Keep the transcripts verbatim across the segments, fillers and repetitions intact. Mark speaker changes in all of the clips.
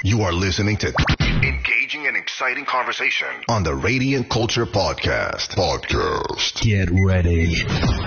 Speaker 1: You are listening to engaging and exciting conversation on the Radiant Culture Podcast. Podcast.
Speaker 2: Get ready.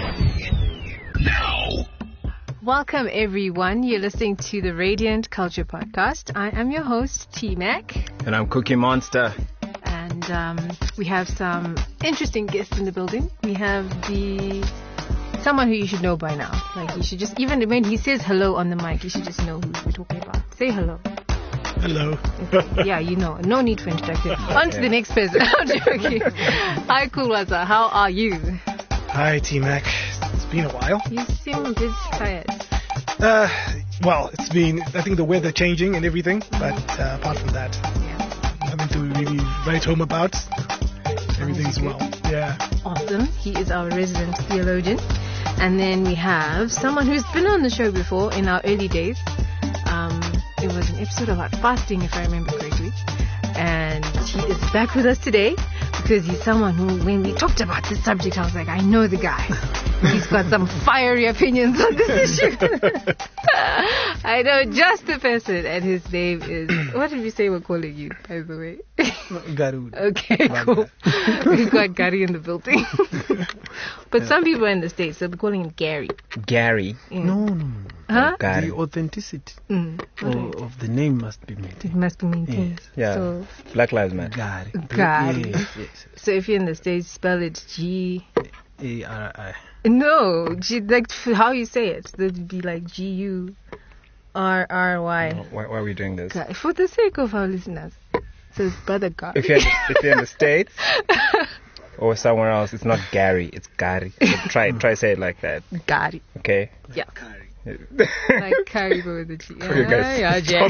Speaker 2: Now.
Speaker 3: Welcome, everyone. You're listening to the Radiant Culture Podcast. I am your host, T-Mac.
Speaker 4: And I'm Cookie Monster.
Speaker 3: And um, we have some interesting guests in the building. We have the... someone who you should know by now. Like, you should just... even when he says hello on the mic, you should just know who we're talking about. Say hello.
Speaker 5: Hello.
Speaker 3: Okay. Yeah, you know. No need for introduction. On to the next person. I'm joking. Hi, Kulwaza. How are you?
Speaker 5: Hi, T-Mac. It's been a while.
Speaker 3: You seem a bit tired.
Speaker 5: Uh, well, it's been, I think, the weather changing and everything. But uh, apart from that,
Speaker 3: Yeah.
Speaker 5: nothing to really write home about. Everything's well. Yeah.
Speaker 3: Awesome. He is our resident theologian. And then we have someone who's been on the show before in our early days. Um, it was an episode about fasting, if I remember correctly. And he is back with us today because he's someone who, when we talked about this subject, I was like, I know the guy. He's got some fiery opinions on this issue. I know just the person, and his name is... what did we say we're calling you, by the way?
Speaker 5: Garud.
Speaker 3: Okay, cool. We've got Gary in the building. But some people are in the States, so they're calling him Gary.
Speaker 4: Gary.
Speaker 3: Yeah.
Speaker 6: No, no, no.
Speaker 3: Huh?
Speaker 4: Gary.
Speaker 6: The authenticity
Speaker 3: Mm.
Speaker 6: of, of the name must be
Speaker 3: It
Speaker 6: maintained.
Speaker 3: must be maintained.
Speaker 6: Yes.
Speaker 4: Yeah.
Speaker 3: So,
Speaker 4: Black Lives Matter.
Speaker 6: Gary.
Speaker 3: Gary.
Speaker 6: Yes, yes.
Speaker 3: so if you're in the States, spell it G...
Speaker 6: A R I.
Speaker 3: No, G, like f- how you say it. That would be like G U R R Y.
Speaker 4: Why, why are we doing this?
Speaker 3: Ga- For the sake of our listeners. So it's Brother Gary.
Speaker 4: If you're, if you're in the States or somewhere else, it's not Gary, it's Gary. So try try say it like that,
Speaker 3: Gary.
Speaker 4: okay?
Speaker 3: Yeah. Like Gary but with the G.
Speaker 4: You guys,
Speaker 3: Yeah, yeah,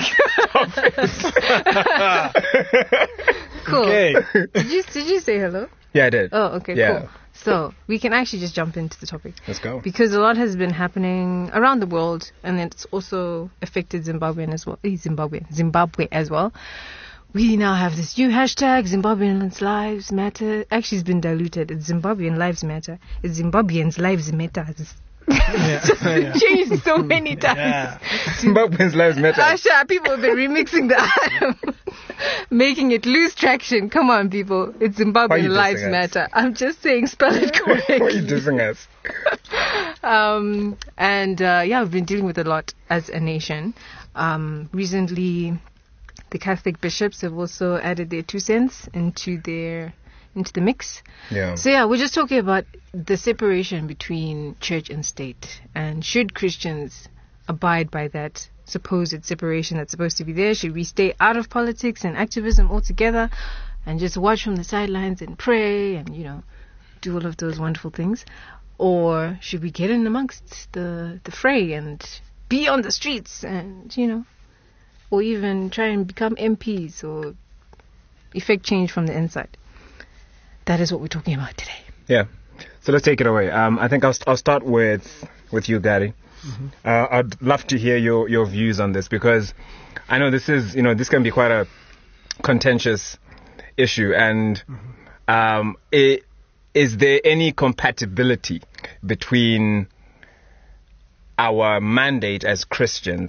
Speaker 3: Jack. Cool.
Speaker 4: Okay.
Speaker 3: Did you, did you say hello?
Speaker 4: Yeah, I did.
Speaker 3: Oh, okay,
Speaker 4: Yeah.
Speaker 3: cool. So we can actually just jump into the topic.
Speaker 4: Let's go.
Speaker 3: Because a lot has been happening around the world, and it's also affected Zimbabwean as well. eh, Zimbabwe, Zimbabwe as well. We now have this new hashtag, Zimbabweans Lives Matter. Actually, it's been diluted. It's Zimbabwean Lives Matter. It's Zimbabweans Lives Matter. It's
Speaker 5: Yeah.
Speaker 3: changed so many times.
Speaker 5: Yeah.
Speaker 4: Zimbabweans Lives Matter.
Speaker 3: Asha, people have been remixing the item, making it lose traction. Come on, people. It's
Speaker 4: Why are
Speaker 3: Zimbabwean
Speaker 4: you
Speaker 3: Lives
Speaker 4: dissing us?
Speaker 3: Matter. I'm just saying, spell it correctly.
Speaker 4: Why are you dissing us?
Speaker 3: Um, and uh, yeah, we've been dealing with a lot as a nation. Um, recently, the Catholic bishops have also added their two cents into their into the mix.
Speaker 4: Yeah.
Speaker 3: So yeah, we're just talking about the separation between church and state, and should Christians abide by that supposed separation that's supposed to be there? Should we stay out of politics and activism altogether, and just watch from the sidelines and pray and, you know, do all of those wonderful things? Or should we get in amongst the, the fray and be on the streets and, you know, or even try and become M Ps or effect change from the inside? That is what we're talking about today.
Speaker 4: Yeah. So let's take it away. Um, I think I'll, I'll start with, with you, Gary. Mm-hmm. Uh, I'd love to hear your, your views on this, because I know this is, you know, this can be quite a contentious issue. And mm-hmm. um, it, is there any compatibility between our mandate as Christians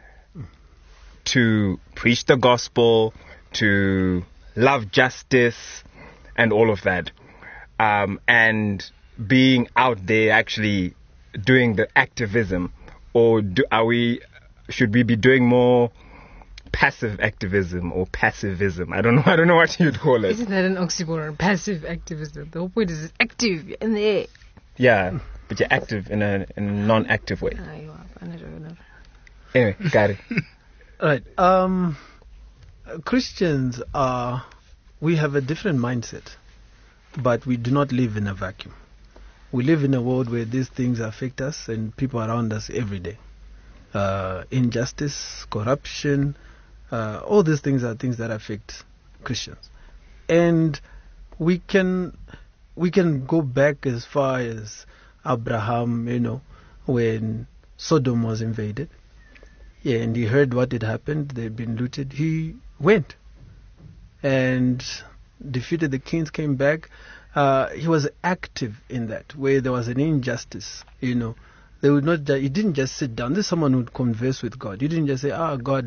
Speaker 4: to preach the gospel, to love justice, and all of that, um, and being out there actually doing the activism, or do, are we? Should we be doing more passive activism or passivism? I don't know. I don't know what you'd call it.
Speaker 3: Isn't that an oxymoron? Passive activism. The whole point is it's active. You're in the air.
Speaker 4: Yeah, but you're active in a, in a non-active way.
Speaker 3: Ah, you are. I don't know.
Speaker 4: Anyway, got it.
Speaker 6: Right. Um, Christians are, we have a different mindset, but we do not live in a vacuum. We live in a world where these things affect us and people around us every day. Uh, injustice, corruption, uh, all these things are things that affect Christians. And we can we can go back as far as Abraham, you know, when Sodom was invaded. Yeah, and he heard what had happened. They'd been looted. He went and defeated the kings, came back. Uh, he was active in that, where there was an injustice, you know. They would not. He didn't just sit down. This is someone who would converse with God. He didn't just say, "Ah, God,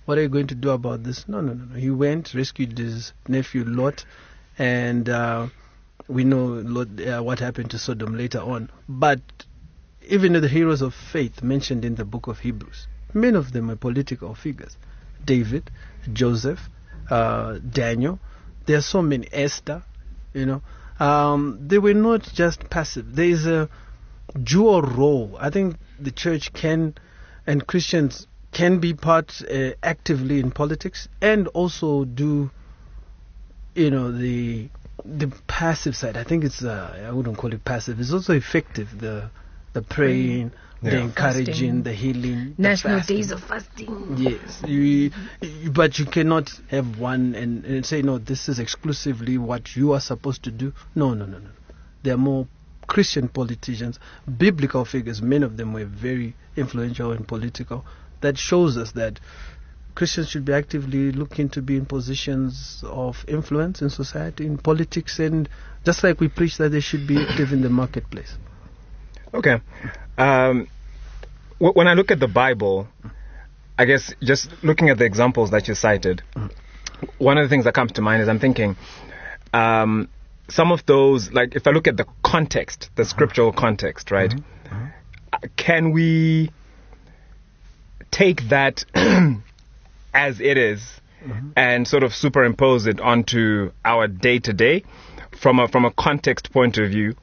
Speaker 6: what are you going to do about this? No, no, no, no. He went, rescued his nephew Lot, and uh, we know Lot, uh, what happened to Sodom later on. But even the heroes of faith mentioned in the book of Hebrews, many of them are political figures. David, Joseph, uh, Daniel. There are so many. Esther, you know. Um, they were not just passive. There is a dual role. I think the church can, and Christians can be part uh, actively in politics, and also do, you know, the the passive side. I think it's uh, I wouldn't call it passive. It's also effective. The the praying, yeah. the encouraging, fasting. The healing,
Speaker 3: national
Speaker 6: the
Speaker 3: days of fasting.
Speaker 6: Yes, you, you, but you cannot have one and, and say no. This is exclusively what you are supposed to do. No, no, no, no. There are more Christian politicians, biblical figures. Many of them were very influential and political. That shows us that Christians should be actively looking to be in positions of influence in society, in politics, and just like we preach that they should be active in the marketplace.
Speaker 4: Okay. Um, w- when I look at the Bible, I guess just looking at the examples that you cited, mm. one of the things that comes to mind is I'm thinking um, some of those, like if I look at the context, the scriptural context, right? Mm-hmm. Mm-hmm. Can we take that as it is mm-hmm. and sort of superimpose it onto our day-to-day from a, from a context point of view?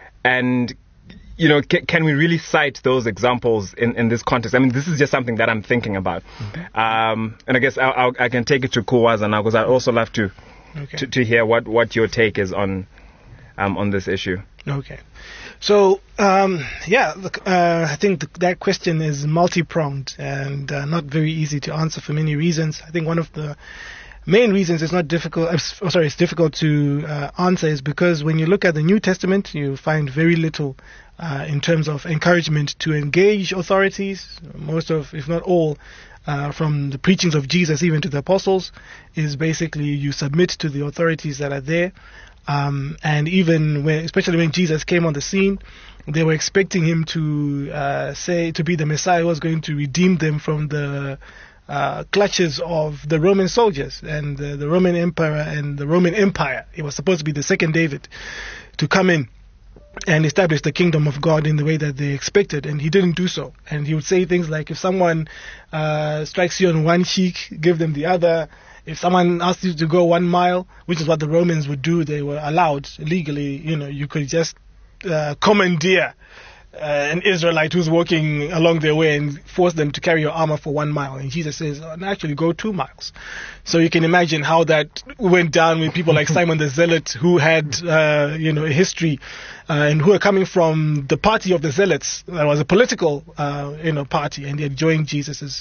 Speaker 4: And you know, can, can we really cite those examples in, in this context? I mean, this is just something that I'm thinking about. Mm-hmm. Um, and I guess I'll, I'll, I can take it to Kuwaza now, because I'd also love to, okay. to to hear what, what your take is on um, on this issue.
Speaker 5: Okay. So, um, yeah, look, uh, I think th- that question is multi-pronged and uh, not very easy to answer for many reasons. I think one of the main reasons it's not difficult, uh, sorry, it's difficult to uh, answer is because when you look at the New Testament, you find very little uh, in terms of encouragement to engage authorities. Most of, if not all, uh, from the preachings of Jesus even to the apostles, is basically you submit to the authorities that are there. Um, and even when, especially when Jesus came on the scene, they were expecting him to uh, say to be the Messiah who was going to redeem them from the uh, clutches of the Roman soldiers and the, the Roman Emperor and the Roman Empire. He was supposed to be the second David to come in and establish the kingdom of God in the way that they expected, and he didn't do so. And he would say things like, if someone uh, strikes you on one cheek, give them the other. If someone asked you to go one mile, which is what the Romans would do, they were allowed legally, you know, you could just uh, commandeer uh, an Israelite who's walking along their way and force them to carry your armor for one mile. And Jesus says, oh, actually go two miles. So you can imagine how that went down with people like Simon the Zealot, who had, uh, you know, a history uh, and who are coming from the party of the Zealots. That was a political, uh, you know, party, and they had joined Jesus's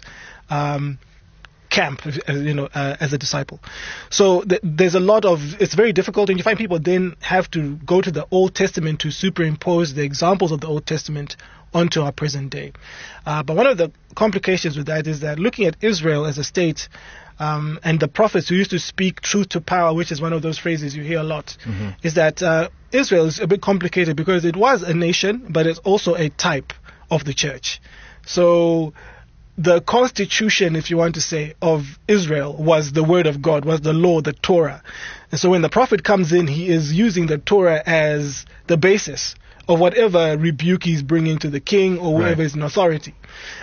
Speaker 5: um camp, you know, uh, as a disciple. So th- there's a lot of, it's very difficult, and you find people then have to go to the Old Testament to superimpose the examples of the Old Testament onto our present day. Uh, but one of the complications with that is that looking at Israel as a state, um, and the prophets who used to speak truth to power, which is one of those phrases you hear a lot, mm-hmm. is that uh, Israel is a bit complicated because it was a nation, but it's also a type of the church. So the constitution, if you want to say, of Israel was the word of God, was the law, the Torah. And so when the prophet comes in, he is using the Torah as the basis of whatever rebuke he's bringing to the king or whoever right. is in authority.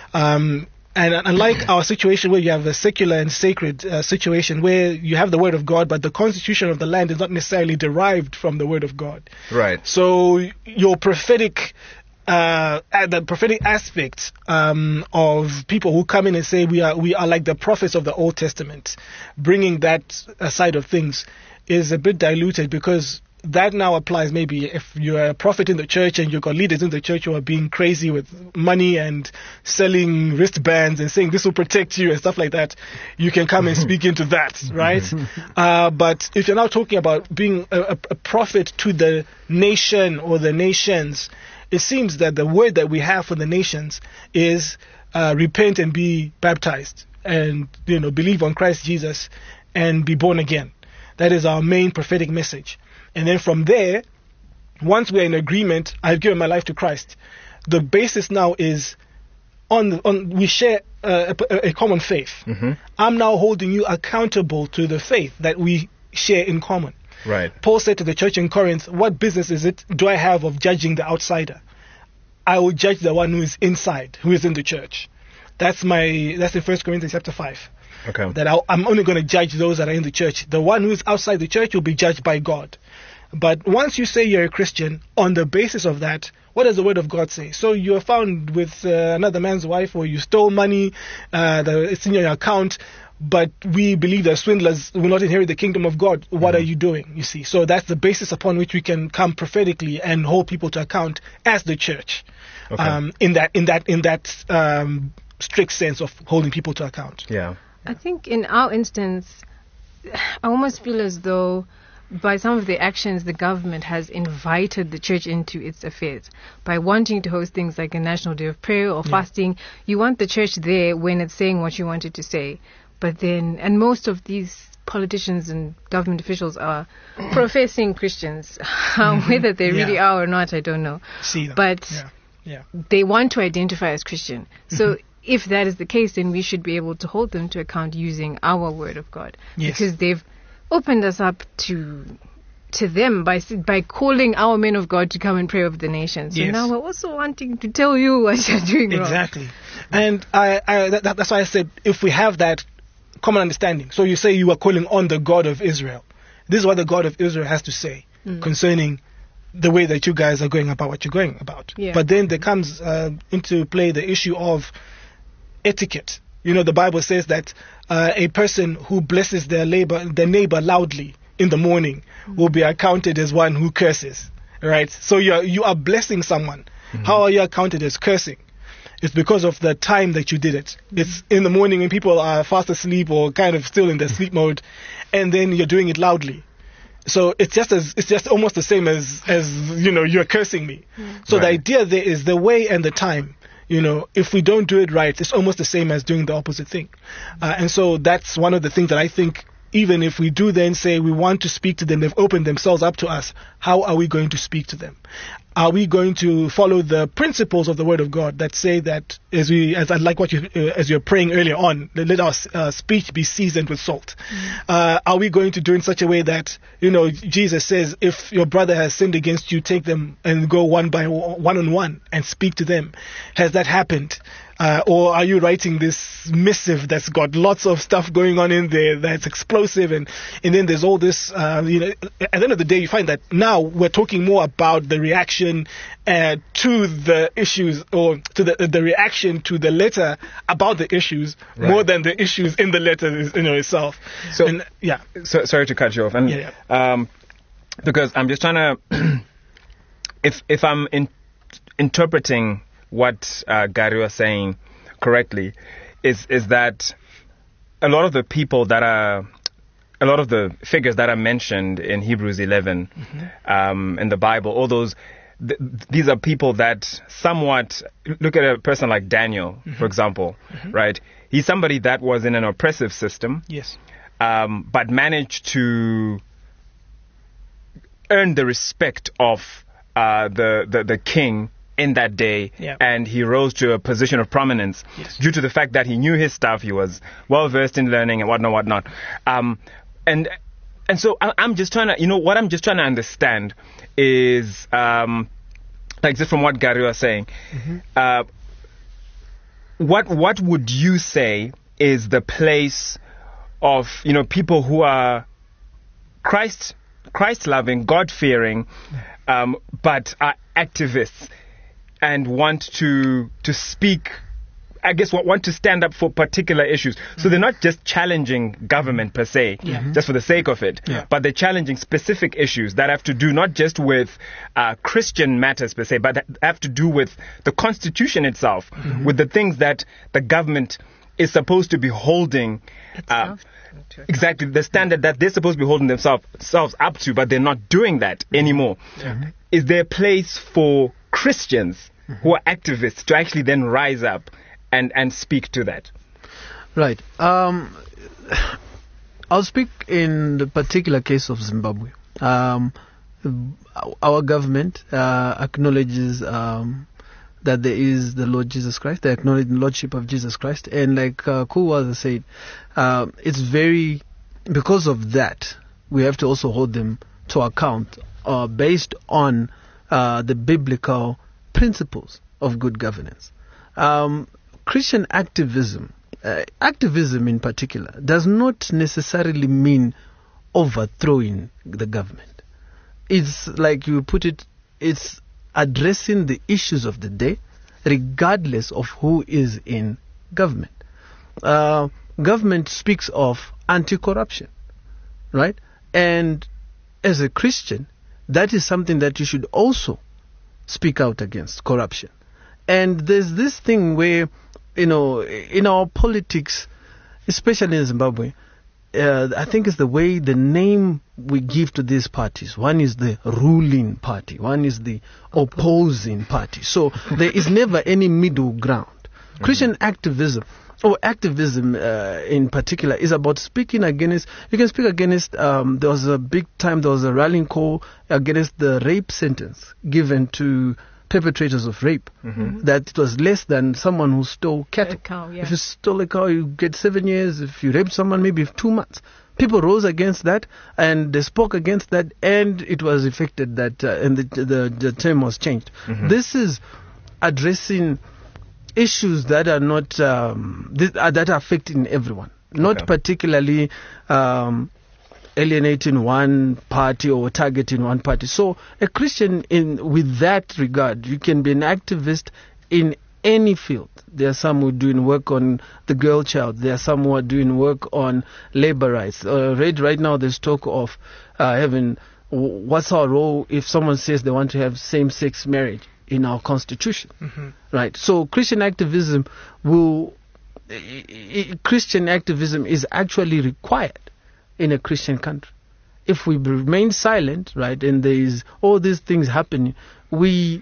Speaker 5: Um, and unlike our situation where you have a secular and sacred uh, situation where you have the word of God, but the constitution of the land is not necessarily derived from the word of God.
Speaker 4: Right.
Speaker 5: So your prophetic Uh, the prophetic aspects um, of people who come in and say we are we are like the prophets of the Old Testament, bringing that uh, side of things is a bit diluted, because that now applies maybe if you're a prophet in the church and you've got leaders in the church who are being crazy with money and selling wristbands and saying this will protect you and stuff like that, you can come and speak into that, right? uh, but if you're now talking about being a, a prophet to the nation or the nations, it seems that the word that we have for the nations is uh, repent and be baptized, and you know believe on Christ Jesus and be born again. That is our main prophetic message. And then from there, once we're in agreement, I've given my life to Christ. The basis now is on the, on we share uh, a, a common faith.
Speaker 4: Mm-hmm.
Speaker 5: I'm now holding you accountable to the faith that we share in common.
Speaker 4: Right.
Speaker 5: Paul said to the church in Corinth, what business is it do I have of judging the outsider? I will judge the one who is inside, who is in the church. That's my that's in First Corinthians chapter five.
Speaker 4: Okay.
Speaker 5: That I, I'm only going to judge those that are in the church. The one who is outside the church will be judged by God. But once you say you're a Christian, on the basis of that, what does the Word of God say? So you are found with uh, another man's wife, or you stole money, uh, the, it's in your account, but we believe that swindlers will not inherit the kingdom of God. What
Speaker 4: Mm-hmm.
Speaker 5: are you doing? You see, so that's the basis upon which we can come prophetically and hold people to account as the church.
Speaker 4: Okay.
Speaker 5: Um, in that, in that, in that um, strict sense of holding people to account.
Speaker 4: Yeah.
Speaker 3: I think in our instance, I almost feel as though by some of the actions the government has invited the church into its affairs. By wanting to host things like a National Day of Prayer or
Speaker 5: Yeah.
Speaker 3: fasting, you want the church there when it's saying what you want it to say. But then, and most of these politicians and government officials are professing Christians. Whether they really
Speaker 5: Yeah.
Speaker 3: are or not, I don't know.
Speaker 5: See them.
Speaker 3: But
Speaker 5: yeah. Yeah.
Speaker 3: they want to identify as Christian. So if that is the case, then we should be able to hold them to account using our word of God.
Speaker 5: Yes.
Speaker 3: Because they've opened us up to to them by s- by calling our men of God to come and pray over the nations. So
Speaker 5: Yes.
Speaker 3: now we're also wanting to tell you what you're doing wrong.
Speaker 5: Exactly. And I, I that, that's why I said if we have that common understanding. So you say you are calling on the God of Israel. This is what the God of Israel has to say concerning the way that you guys are going about what you're going about.
Speaker 3: Yeah.
Speaker 5: But then there comes uh, into play the issue of etiquette. You know, the Bible says that uh, a person who blesses their neighbor, their neighbor loudly in the morning will be accounted as one who curses. Right? So you are, you are blessing someone. How are you accounted as cursing? It's because of the time that you did it. It's in the morning when people are fast asleep or kind of still in their sleep mode, and then you're doing it loudly. So it's just as it's just almost the same as as you know you're cursing me. So the
Speaker 4: Right.
Speaker 5: idea there is the way and the time. You know, if we don't do it right, it's almost the same as doing the opposite thing. Uh, and so that's one of the things that I think. Even if we do then say we want to speak to them, they've opened themselves up to us, how are we going to speak to them? Are we going to follow the principles of the Word of God that say that, as we, as I like what you, uh, as you're praying earlier on, let our uh, speech be seasoned with salt? Uh, are we going to do in such a way that, you know, Jesus says, if your brother has sinned against you, take them and go one by one on one and speak to them? Has that happened? Uh, or are you writing this missive that's got lots of stuff going on in there that's explosive, and, and then there's all this, uh, you know, at the end of the day, you find that now we're talking more about the reaction uh, to the issues, or to the the reaction to the letter about the issues,
Speaker 4: Right.
Speaker 5: more than the issues in the letter, you know, itself.
Speaker 4: So-
Speaker 5: and, yeah,
Speaker 4: So, sorry to cut you off, and
Speaker 5: Yeah,
Speaker 4: um, because I'm just trying to, if if I'm in, interpreting what uh, Gary was saying correctly, is is that a lot of the people that are, a lot of the figures that are mentioned in Hebrews eleven, um, in the Bible, all those, th- these are people that somewhat, look at a person like Daniel, for example, right? He's somebody that was in an oppressive system,
Speaker 5: yes,
Speaker 4: um, but managed to earn the respect of uh, the, the the king in that day,
Speaker 5: Yeah.
Speaker 4: and he rose to a position of prominence
Speaker 5: Yes.
Speaker 4: due to the fact that he knew his stuff, he was well versed in learning and whatnot, whatnot. Um, and and so I, I'm just trying to, you know, what I'm just trying to understand is, um, like just from what Gary was saying, uh, what what would you say is the place of, you know, people who are Christ Christ loving, God fearing, um, but are activists and want to to speak, I guess, want, want to stand up for particular issues. So they're not just challenging government per se, just for the sake of it,
Speaker 5: Yeah.
Speaker 4: but they're challenging specific issues that have to do not just with uh, Christian matters per se, but that have to do with the Constitution itself, with the things that the government is supposed to be holding. Uh, exactly, the standard that they're supposed to be holding themselves themselves up to, but they're not doing that anymore. Is there a place for Christians who are activists to actually then rise up and, and speak to that?
Speaker 6: Right. Um, I'll speak in the particular case of Zimbabwe. Um, our government uh, acknowledges um, that there is the Lord Jesus Christ. They acknowledge the Lordship of Jesus Christ. And like uh, Kuwaza said, uh, it's very, because of that, we have to also hold them to account uh, based on uh, the biblical principles of good governance. Um, Christian activism, uh, activism in particular, does not necessarily mean overthrowing the government. It's like you put it, it's addressing the issues of the day, regardless of who is in government. Uh, government speaks of anti-corruption, right? And as a Christian, that is something that you should also speak out against, corruption. And there's this thing where, you know, in our politics, especially in Zimbabwe, uh, I think it's the way the name we give to these parties. One is the ruling party, one is the opposing party. So there is never any middle ground. Mm-hmm. Christian activism, or activism uh, in particular, is about speaking against, you can speak against, um, there was a big time, there was a rallying call against the rape sentence given to perpetrators of rape, mm-hmm. that it was less than someone who stole cattle.
Speaker 3: A cow, yeah.
Speaker 6: If you stole a cow, you get seven years. If you raped someone, maybe two months. People rose against that, and they spoke against that, and it was effected that, uh, and the, the the term was changed. Mm-hmm. This is addressing issues that are not um, th- uh, that are affecting everyone, not okay. particularly um, alienating one party or targeting one party. So a Christian, in with that regard, you can be an activist in any field. There are some who are doing work on the girl child. There are some who are doing work on labor rights. Uh, right, right now there's talk of uh, having, what's our role if someone says they want to have same-sex marriage in our constitution, mm-hmm. right? So Christian activism will, I, I, Christian activism is actually required in a Christian country. If we remain silent, right, and there is all these things happening, we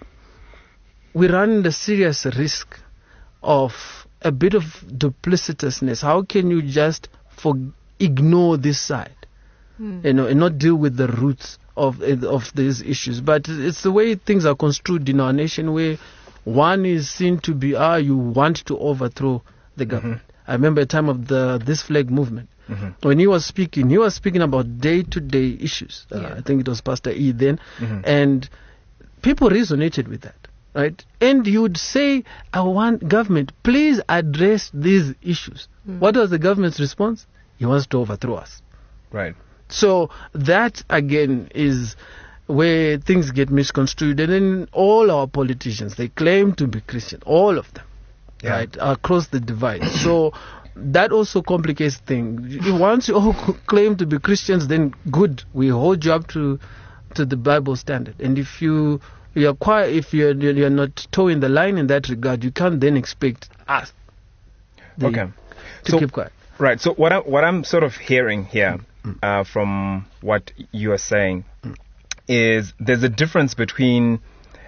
Speaker 6: we run the serious risk of a bit of duplicitousness. How can you just for, ignore this side, mm. you know, and not deal with the roots of of these issues? But it's the way things are construed in our nation, where one is seen to be, ah, you want to overthrow the government. Mm-hmm. I remember a time of the this flag movement. Mm-hmm. When he was speaking, he was speaking about day-to-day issues. Uh, yeah. I think it was Pastor E then. Mm-hmm. And people resonated with that, right? And you would say, I want government, please address these issues. Mm-hmm. What was the government's response? He wants to overthrow us.
Speaker 4: Right.
Speaker 6: So that, again, is where things get misconstrued. And then all our politicians, they claim to be Christian, all of them, yeah. right, across the divide. So that also complicates things. Once you all claim to be Christians, then good, we hold you up to to the Bible standard. And if you you're quiet, if you're you're not towing the line in that regard, you can't then expect us the,
Speaker 4: okay.
Speaker 6: to
Speaker 4: so,
Speaker 6: keep quiet.
Speaker 4: Right. So what I what I'm sort of hearing here mm. uh, from what you are saying mm. is there's a difference between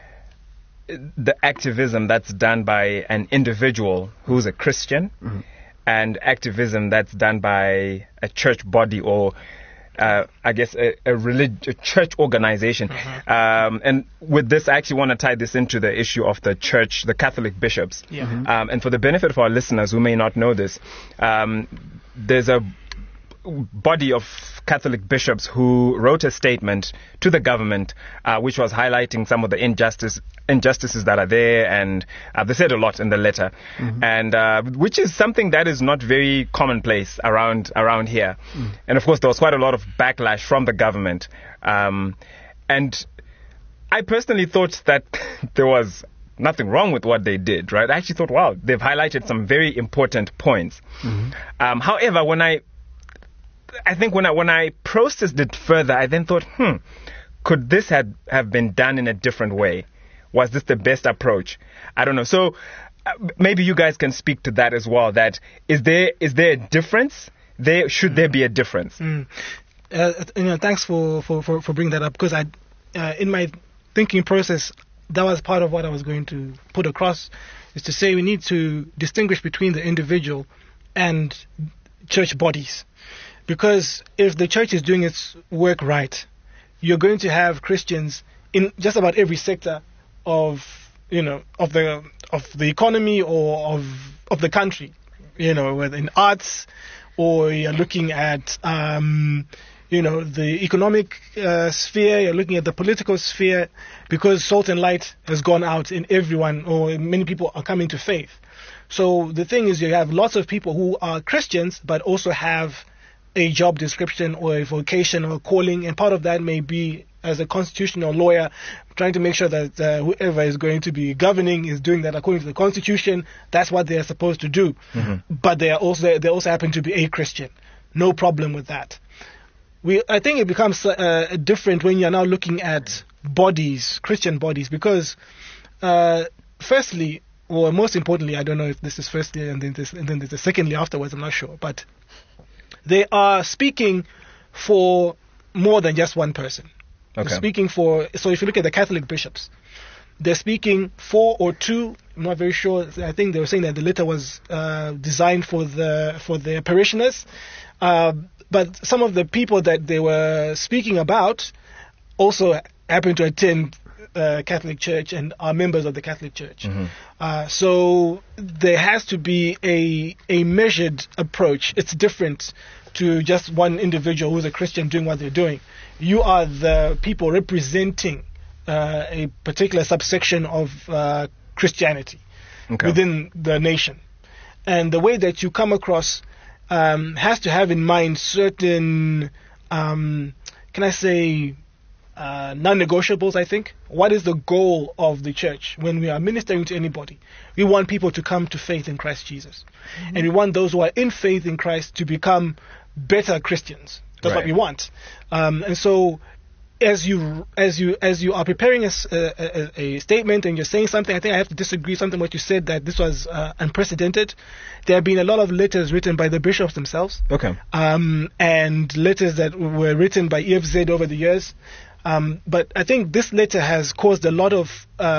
Speaker 4: the activism that's done by an individual who's a Christian mm. and activism that's done by a church body or, uh, I guess, a, a, relig- a church organization. Mm-hmm. Um, and with this, I actually want to tie this into the issue of the church, the Catholic bishops. Yeah. Mm-hmm. Um, and for the benefit of our listeners who may not know this, um, there's a body of Catholic bishops who wrote a statement to the government, uh, which was highlighting some of the injustice, injustices that are there, and uh, they said a lot in the letter, mm-hmm. and uh, which is something that is not very commonplace around around here. Mm. And of course, there was quite a lot of backlash from the government, um, and I personally thought that there was nothing wrong with what they did. Right? I actually thought, wow, they've highlighted some very important points. Mm-hmm. Um, however, when I I think when I when I processed it further, I then thought, hmm, could this have, have been done in a different way? Was this the best approach? I don't know. So uh, maybe you guys can speak to that as well. That is there is there a difference? There should there be a difference?
Speaker 5: Mm. Uh, you know, thanks for, for, for, for bringing that up, because I, uh, in my thinking process, that was part of what I was going to put across, is to say we need to distinguish between the individual and church bodies. Because if the church is doing its work right, you're going to have Christians in just about every sector of you know, of the of the economy or of of the country, you know, whether in arts, or you're looking at um, you know, the economic uh, sphere, you're looking at the political sphere, because salt and light has gone out in everyone, or many people are coming to faith. So the thing is, you have lots of people who are Christians but also have a job description or a vocation or a calling, and part of that may be as a constitutional lawyer, trying to make sure that uh, whoever is going to be governing is doing that according to the Constitution. That's what they are supposed to do. Mm-hmm. But they are also they also happen to be a Christian. No problem with that. We I think it becomes uh, different when you are now looking at bodies, Christian bodies, because uh, firstly, or most importantly, I don't know if this is firstly and then this, and then there's a secondly afterwards. I'm not sure, but they are speaking for more than just one person.
Speaker 4: Okay.
Speaker 5: They're speaking for, so if you look at the Catholic bishops, they're speaking for or to, I'm not very sure, I think they were saying that the letter was uh, designed for the for their parishioners, uh, but some of the people that they were speaking about also happen to attend uh, Catholic Church and are members of the Catholic Church. Mm-hmm. Uh, so there has to be a a measured approach. It's different to just one individual who's a Christian doing what they're doing. You are the people representing uh, a particular subsection of uh, Christianity okay. within the nation. And the way that you come across um, has to have in mind certain, um, can I say, uh, non-negotiables, I think. What is the goal of the church when we are ministering to anybody? We want people to come to faith in Christ Jesus. Mm-hmm. And we want those who are in faith in Christ to become better Christians. That's right. What we want. Um, and so as you as you as you are preparing a, a, a statement and you're saying something, I think I have to disagree something what you said, that this was uh, unprecedented. There have been a lot of letters written by the bishops themselves. Okay. Um, and letters that were written by E F Z over the years. Um, but I think this letter has caused a lot of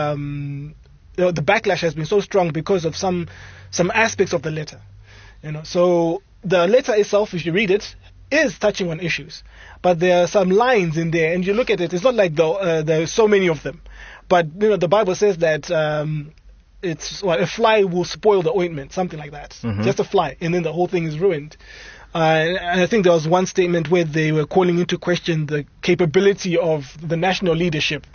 Speaker 5: um, you know, the backlash has been so strong because of some some aspects of the letter. You know, so the letter itself, if you read it, is touching on issues, but there are some lines in there, and you look at it, it's not like the, uh, there are so many of them, but you know the Bible says that um, it's well, a fly will spoil the ointment, something like that, mm-hmm. just a fly, and then the whole thing is ruined. Uh, and I think there was one statement where they were calling into question the capability of the national leadership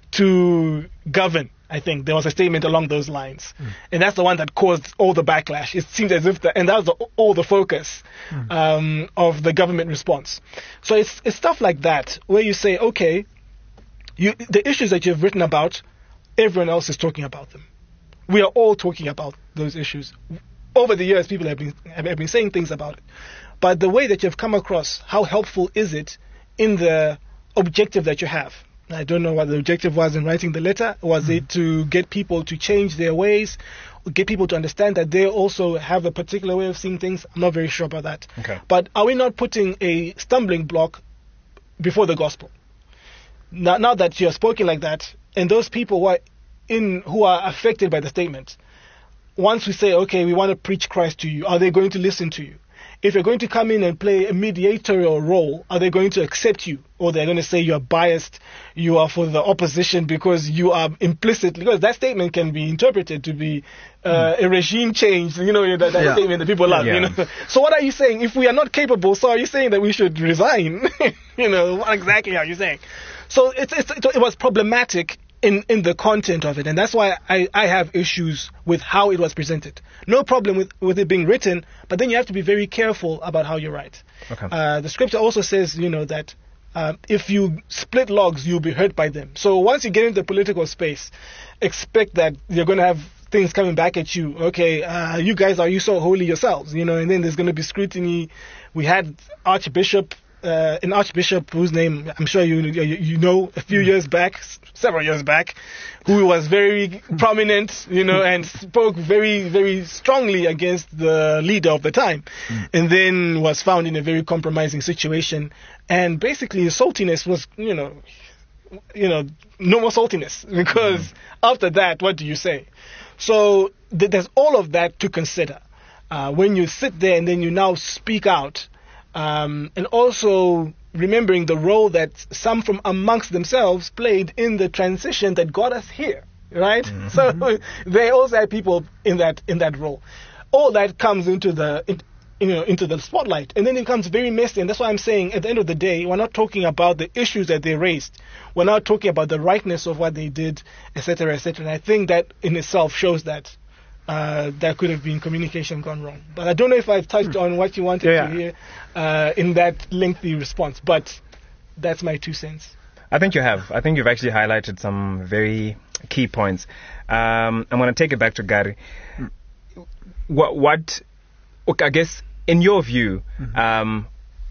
Speaker 5: to govern. I think there was a statement along those lines, mm. and that's the one that caused all the backlash. It seemed as if, the, and that was the, all the focus mm. um, of the government response. So it's it's stuff like that where you say, okay, you, the issues that you've written about, everyone else is talking about them. We are all talking about those issues. Over the years, people have been have been saying things about it, but the way that you've come across, how helpful is it in the objective that you have? I don't know what the objective was in writing the letter. Was mm-hmm. it to get people to change their ways, get people to understand that they also have a particular way of seeing things? I'm not very sure about that. Okay. But are we not putting a stumbling block before the gospel? Now, now that you're spoken like that, and those people who are in who are affected by the statement, once we say, okay, we want to preach Christ to you, are they going to listen to you? If you're going to come in and play a mediatorial role, are they going to accept you? Or they're going to say you're biased, you are for the opposition because you are implicitly, because that statement can be interpreted to be uh, mm. a regime change, you know, that, that yeah. statement that people love, yeah. you know. So what are you saying? If we are not capable, so are you saying that we should resign? You know, what exactly are you saying? So it's, it's, it was problematic in, in the content of it, and that's why I, I have issues with how it was presented. No problem with, with it being written, but then you have to be very careful about how you write. Okay. Uh, the scripture also says, you know, that uh, if you split logs, you'll be hurt by them. So once you get into the political space, expect that you're going to have things coming back at you. Okay, uh, you guys, are you so holy yourselves? You know, and then there's going to be scrutiny. We had Archbishop Uh, an archbishop whose name I'm sure you you, you know a few mm. years back, several years back, who was very prominent, you know, and spoke very, very strongly against the leader of the time, mm. and then was found in a very compromising situation, and basically his saltiness was, you know, you know, no more saltiness, because mm. after that, what do you say? So th- there's all of that to consider uh, when you sit there and then you now speak out. Um, and also remembering the role that some from amongst themselves played in the transition that got us here. right? Mm-hmm. So they also have people in that in that role. All that comes into the in, you know into the spotlight, and then it becomes very messy. And that's why I'm saying at the end of the day, we're not talking about the issues that they raised. We're not talking about the rightness of what they did, et cetera, et cetera. And I think that in itself shows that uh, there could have been communication gone wrong. But I don't know if I've touched on what you wanted
Speaker 4: yeah.
Speaker 5: to hear uh, in that lengthy response. But that's my two cents.
Speaker 4: I think you have. I think you've actually highlighted some very key points. Um, I'm going to take it back to Gary. What, what, okay, I guess, in your view, mm-hmm. um,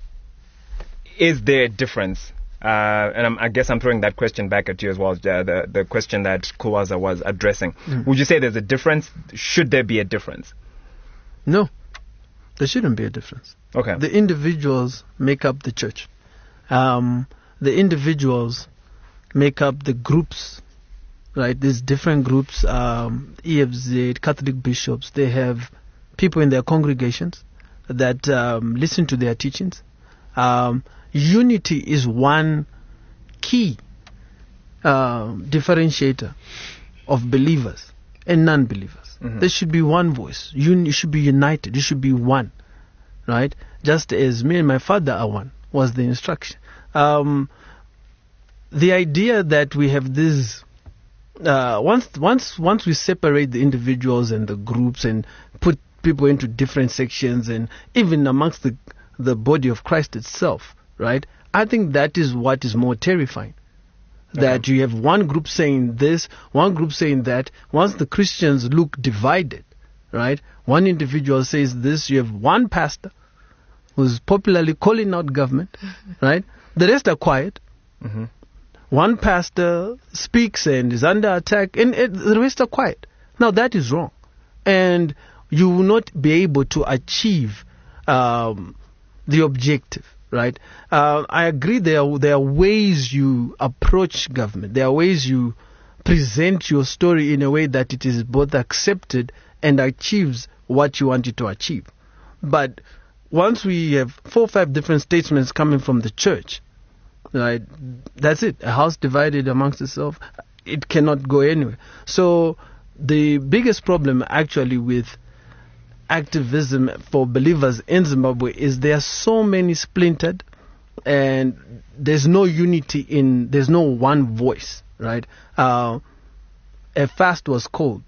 Speaker 4: is there a difference? Uh, and I'm, I guess I'm throwing that question back at you as well, the the, the question that Kuwaza was addressing. Mm. Would you say there's a difference? Should there be a difference?
Speaker 6: No, there shouldn't be a difference.
Speaker 4: Okay.
Speaker 6: The individuals make up the church. Um, the individuals make up the groups, right? There's different groups, um, E F Z, Catholic bishops. They have people in their congregations that um, listen to their teachings. Um, unity is one key uh, differentiator of believers and non-believers. Mm-hmm. There should be one voice. You, you should be united. You should be one, right? Just as me and my father are one was the instruction. Um, the idea that we have this uh, once once once we separate the individuals and the groups and put people into different sections and even amongst the the body of Christ itself, right? I think that is what is more terrifying. Okay. That you have one group saying this, one group saying that. Once the Christians look divided, right? One individual says this, you have one pastor who's popularly calling out government, right? The rest are quiet. Mm-hmm. One pastor speaks and is under attack, and it, the rest are quiet. Now that is wrong. And you will not be able to achieve um, the objective, right? Uh, I agree there are, there are ways you approach government. There are ways you present your story in a way that it is both accepted and achieves what you want it to achieve. But once we have four or five different statements coming from the church, right, that's it. A house divided amongst itself, it cannot go anywhere. So the biggest problem actually with activism for believers in Zimbabwe is there are so many splintered and there's no unity in, there's no one voice, right? Uh, a fast was called.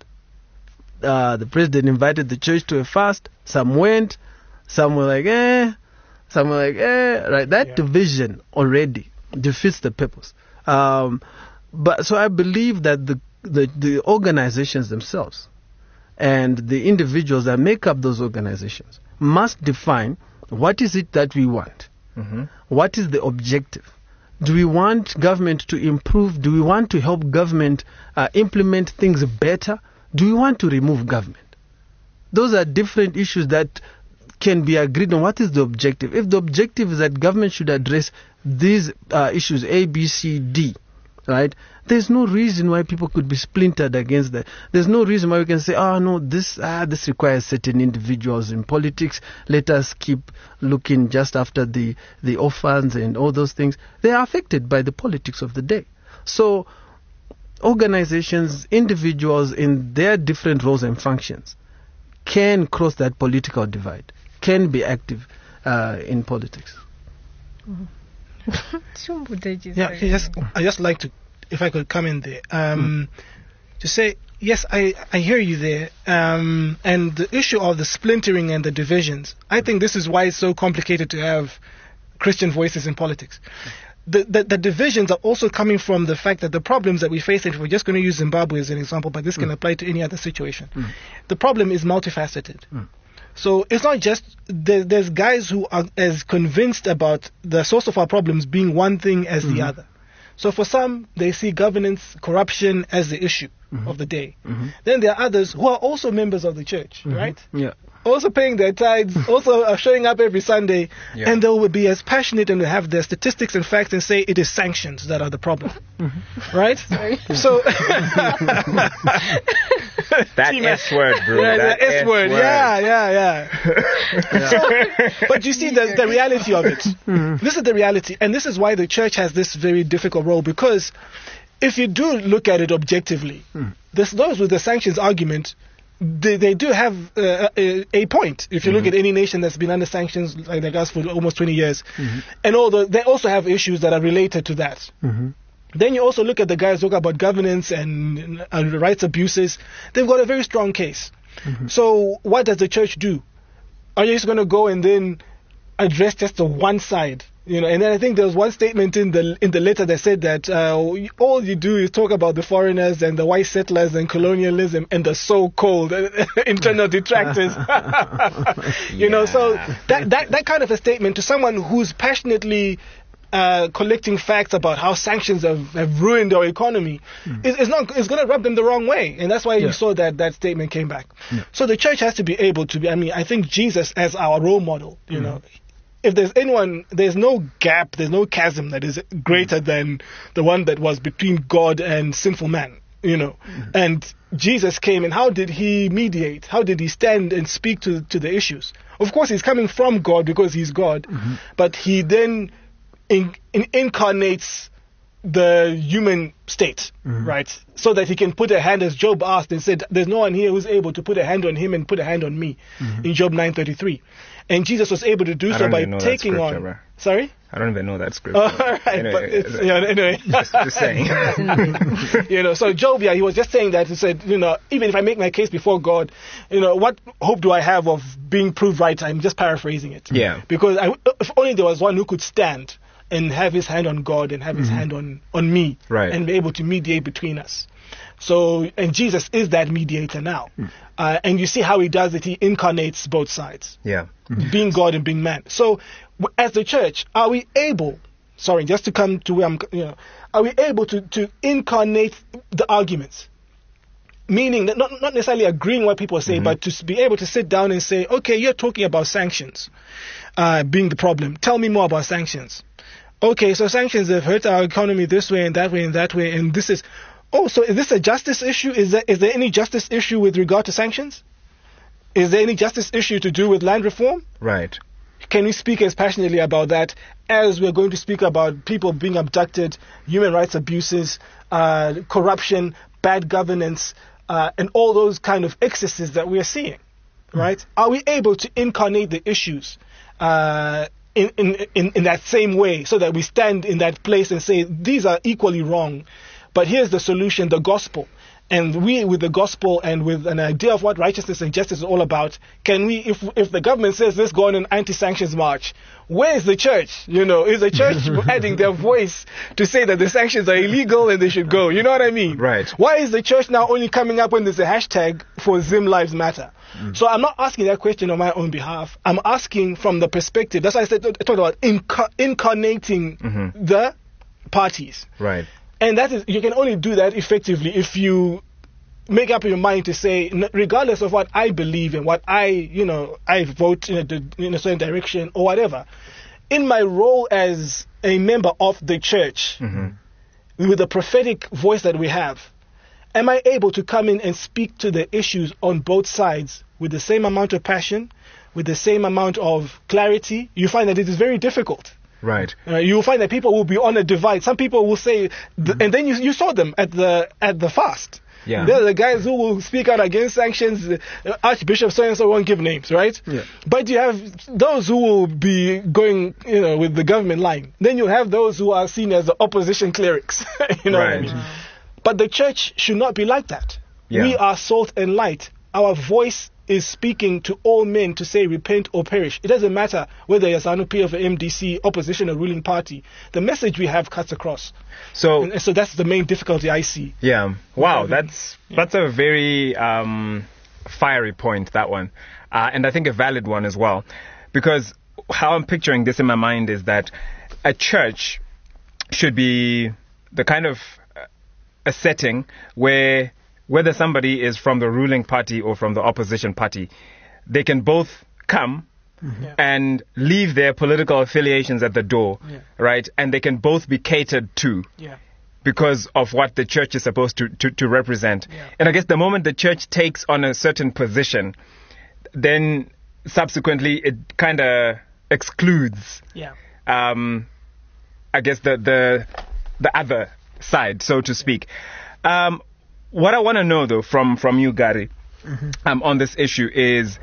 Speaker 6: Uh, the president invited the church to a fast. Some went, some were like, eh, some were like, eh, right? That yeah. division already defeats the purpose. Um, but so I believe that the, the, the organizations themselves and the individuals that make up those organizations must define what is it that we want. Mm-hmm. What is the objective? Do we want government to improve? Do we want to help government uh, implement things better? Do we want to remove government? Those are different issues that can be agreed on. What is the objective? If the objective is that government should address these uh, issues, A, B, C, D, right? There's no reason why people could be splintered against that. There's no reason why we can say, oh no, this ah, this requires certain individuals in politics. Let us keep looking just after the, the orphans and all those things. They are affected by the politics of the day. So organizations, individuals in their different roles and functions can cross that political divide, can be active uh, in politics.
Speaker 5: Mm-hmm. Yeah, I just, I just like to, if I could come in there, um, mm. to say, yes, I, I hear you there. Um, and the issue of the splintering and the divisions, I think this is why it's so complicated to have Christian voices in politics. The, the, the divisions are also coming from the fact that the problems that we face, if we're just going to use Zimbabwe as an example, but this mm. can apply to any other situation, mm. the problem is multifaceted. Mm. So it's not just, there, there's guys who are as convinced about the source of our problems being one thing as mm-hmm. the other. So for some, they see governance, corruption as the issue mm-hmm. of the day. Mm-hmm. Then there are others who are also members of the church, mm-hmm. right?
Speaker 6: Yeah.
Speaker 5: Also paying their tithes, also are showing up every Sunday, yeah. and they will be as passionate and have their statistics and facts and say it is sanctions that are the problem, mm-hmm. right? So
Speaker 4: that S word, bro.
Speaker 5: Yeah,
Speaker 4: that
Speaker 5: the S word. Yeah, yeah, yeah. yeah. So, but you see the, the reality of it. Mm-hmm. This is the reality, and this is why the church has this very difficult role, because if you do look at it objectively, mm. this, those with the sanctions argument, they, they do have uh, a, a point. If you mm-hmm. look at any nation that's been under sanctions like, like us for almost twenty years, mm-hmm. and although they also have issues that are related to that. Mm-hmm. Then you also look at the guys who talk about governance and uh, rights abuses. They've got a very strong case. Mm-hmm. So what does the church do? Are you just going to go and then address just the one side? You know, and then I think there was one statement in the in the letter that said that uh, all you do is talk about the foreigners and the white settlers and colonialism and the so-called internal detractors. you yeah. know, so that, that that kind of a statement to someone who's passionately uh, collecting facts about how sanctions have, have ruined our economy mm. is, is not is going to rub them the wrong way, and that's why yeah. you saw that that statement came back. Yeah. So the church has to be able to be. I mean, I think Jesus as our role model. You mm. know. If there's anyone, there's no gap, there's no chasm that is greater than the one that was between God and sinful man, you know. Mm-hmm. And Jesus came, and how did he mediate? How did he stand and speak to, to the issues? Of course, he's coming from God because he's God, mm-hmm. but he then in, in, incarnates the human state, mm-hmm. right? So that he can put a hand, as Job asked and said, there's no one here who's able to put a hand on him and put a hand on me, mm-hmm. in Job nine thirty-three. And Jesus was able to do so by taking on. Bro. Sorry?
Speaker 4: I don't even know that scripture.
Speaker 5: Oh, all right, anyway, but it's, yeah, anyway.
Speaker 4: just, just saying.
Speaker 5: you know, so Job, yeah, he was just saying that. He said, you know, even if I make my case before God, you know, what hope do I have of being proved right? I'm just paraphrasing it.
Speaker 4: Yeah.
Speaker 5: Because I, if only there was one who could stand and have his hand on God and have his mm-hmm. hand on, on me,
Speaker 4: right.
Speaker 5: and be able to mediate between us. So, and Jesus is that mediator now. Mm. Uh, and you see how he does it. He incarnates both sides.
Speaker 4: Yeah.
Speaker 5: Mm-hmm. Being God and being man. So, w- as the church, are we able, sorry, just to come to where I'm, you know, are we able to, to incarnate the arguments? Meaning, that not, not necessarily agreeing what people say, mm-hmm. but to be able to sit down and say, okay, you're talking about sanctions uh, being the problem. Tell me more about sanctions. Okay, so sanctions have hurt our economy this way and that way and that way, and this is... Oh, so is this a justice issue? Is there, is there any justice issue with regard to sanctions? Is there any justice issue to do with land reform?
Speaker 4: Right.
Speaker 5: Can we speak as passionately about that as we're going to speak about people being abducted, human rights abuses, uh, corruption, bad governance, uh, and all those kind of excesses that we are seeing, right? Mm. Are we able to incarnate the issues uh, in, in, in, in that same way so that we stand in that place and say these are equally wrong? But here's the solution, the gospel. And we, with the gospel and with an idea of what righteousness and justice is all about, can we, if if the government says let's go on an anti-sanctions march, where is the church? You know, is the church adding their voice to say that the sanctions are illegal and they should go? You know what I mean?
Speaker 4: Right.
Speaker 5: Why is the church now only coming up when there's a hashtag for Zim Lives Matter? Mm. So I'm not asking that question on my own behalf. I'm asking from the perspective. That's why I said I talked about inca- incarnating mm-hmm. the parties.
Speaker 4: Right.
Speaker 5: And that is, you can only do that effectively if you make up your mind to say, regardless of what I believe and what I, you know, I vote in a, in a certain direction or whatever, in my role as a member of the church, mm-hmm. with the prophetic voice that we have, am I able to come in and speak to the issues on both sides with the same amount of passion, with the same amount of clarity? You find that it is very difficult.
Speaker 4: Right.
Speaker 5: Uh, you will find that people will be on a divide. Some people will say, th- mm-hmm. and then you you saw them at the at the fast.
Speaker 4: Yeah.
Speaker 5: They're the guys who will speak out against sanctions. Uh, Archbishop so and so won't give names, right?
Speaker 6: Yeah.
Speaker 5: But you have those who will be going, you know, with the government line. Then you have those who are seen as the opposition clerics. you know
Speaker 4: right.
Speaker 5: what I mean? But the church should not be like that.
Speaker 4: Yeah.
Speaker 5: We are salt and light. Our voice is speaking to all men to say repent or perish. It doesn't matter whether you're ZANU-P of M D C, opposition or ruling party. The message we have cuts across.
Speaker 4: So,
Speaker 5: and, and so that's the main difficulty I see.
Speaker 4: Yeah. Wow, that's yeah. that's a very um, fiery point, that one. Uh, and I think a valid one as well. Because how I'm picturing this in my mind is that a church should be the kind of uh, a setting where whether somebody is from the ruling party or from the opposition party, they can both come mm-hmm. yeah. and leave their political affiliations at the door, yeah. right? And they can both be catered to
Speaker 5: yeah.
Speaker 4: because of what the church is supposed to, to, to represent.
Speaker 5: Yeah.
Speaker 4: And I guess the moment the church takes on a certain position, then subsequently it kind of excludes,
Speaker 5: yeah.
Speaker 4: um, I guess, the, the, the other side, so to speak. Um, what I want to know, though, from, from you, Gary, mm-hmm. um, on this issue is,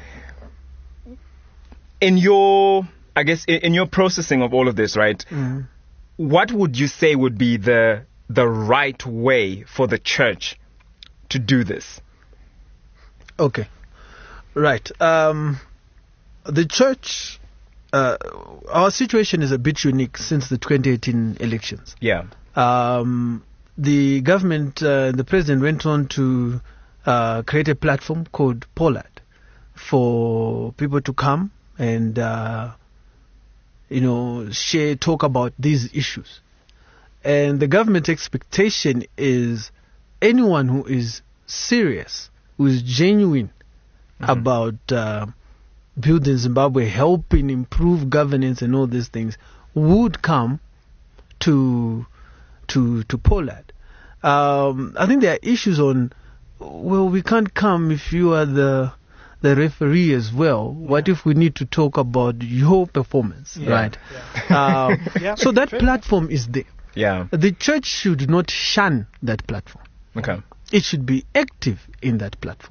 Speaker 4: in your, I guess, in, in your processing of all of this, right, mm-hmm. what would you say would be the the right way for the church to do this?
Speaker 6: Okay. Right. Um, the church, uh, our situation is a bit unique since the twenty eighteen elections.
Speaker 4: Yeah.
Speaker 6: Um, the government, uh, the president went on to uh, create a platform called Pollard for people to come and, uh, you know, share, talk about these issues. And the government expectation is anyone who is serious, who is genuine mm-hmm. about uh, building Zimbabwe, helping improve governance and all these things, would come to to to Pollard. Um, I think there are issues on, well, we can't come if you are the the referee as well. Yeah. What if we need to talk about your performance, yeah. right? Yeah. Um, yeah. So that platform is there.
Speaker 4: Yeah.
Speaker 6: The church should not shun that platform.
Speaker 4: Okay.
Speaker 6: It should be active in that platform.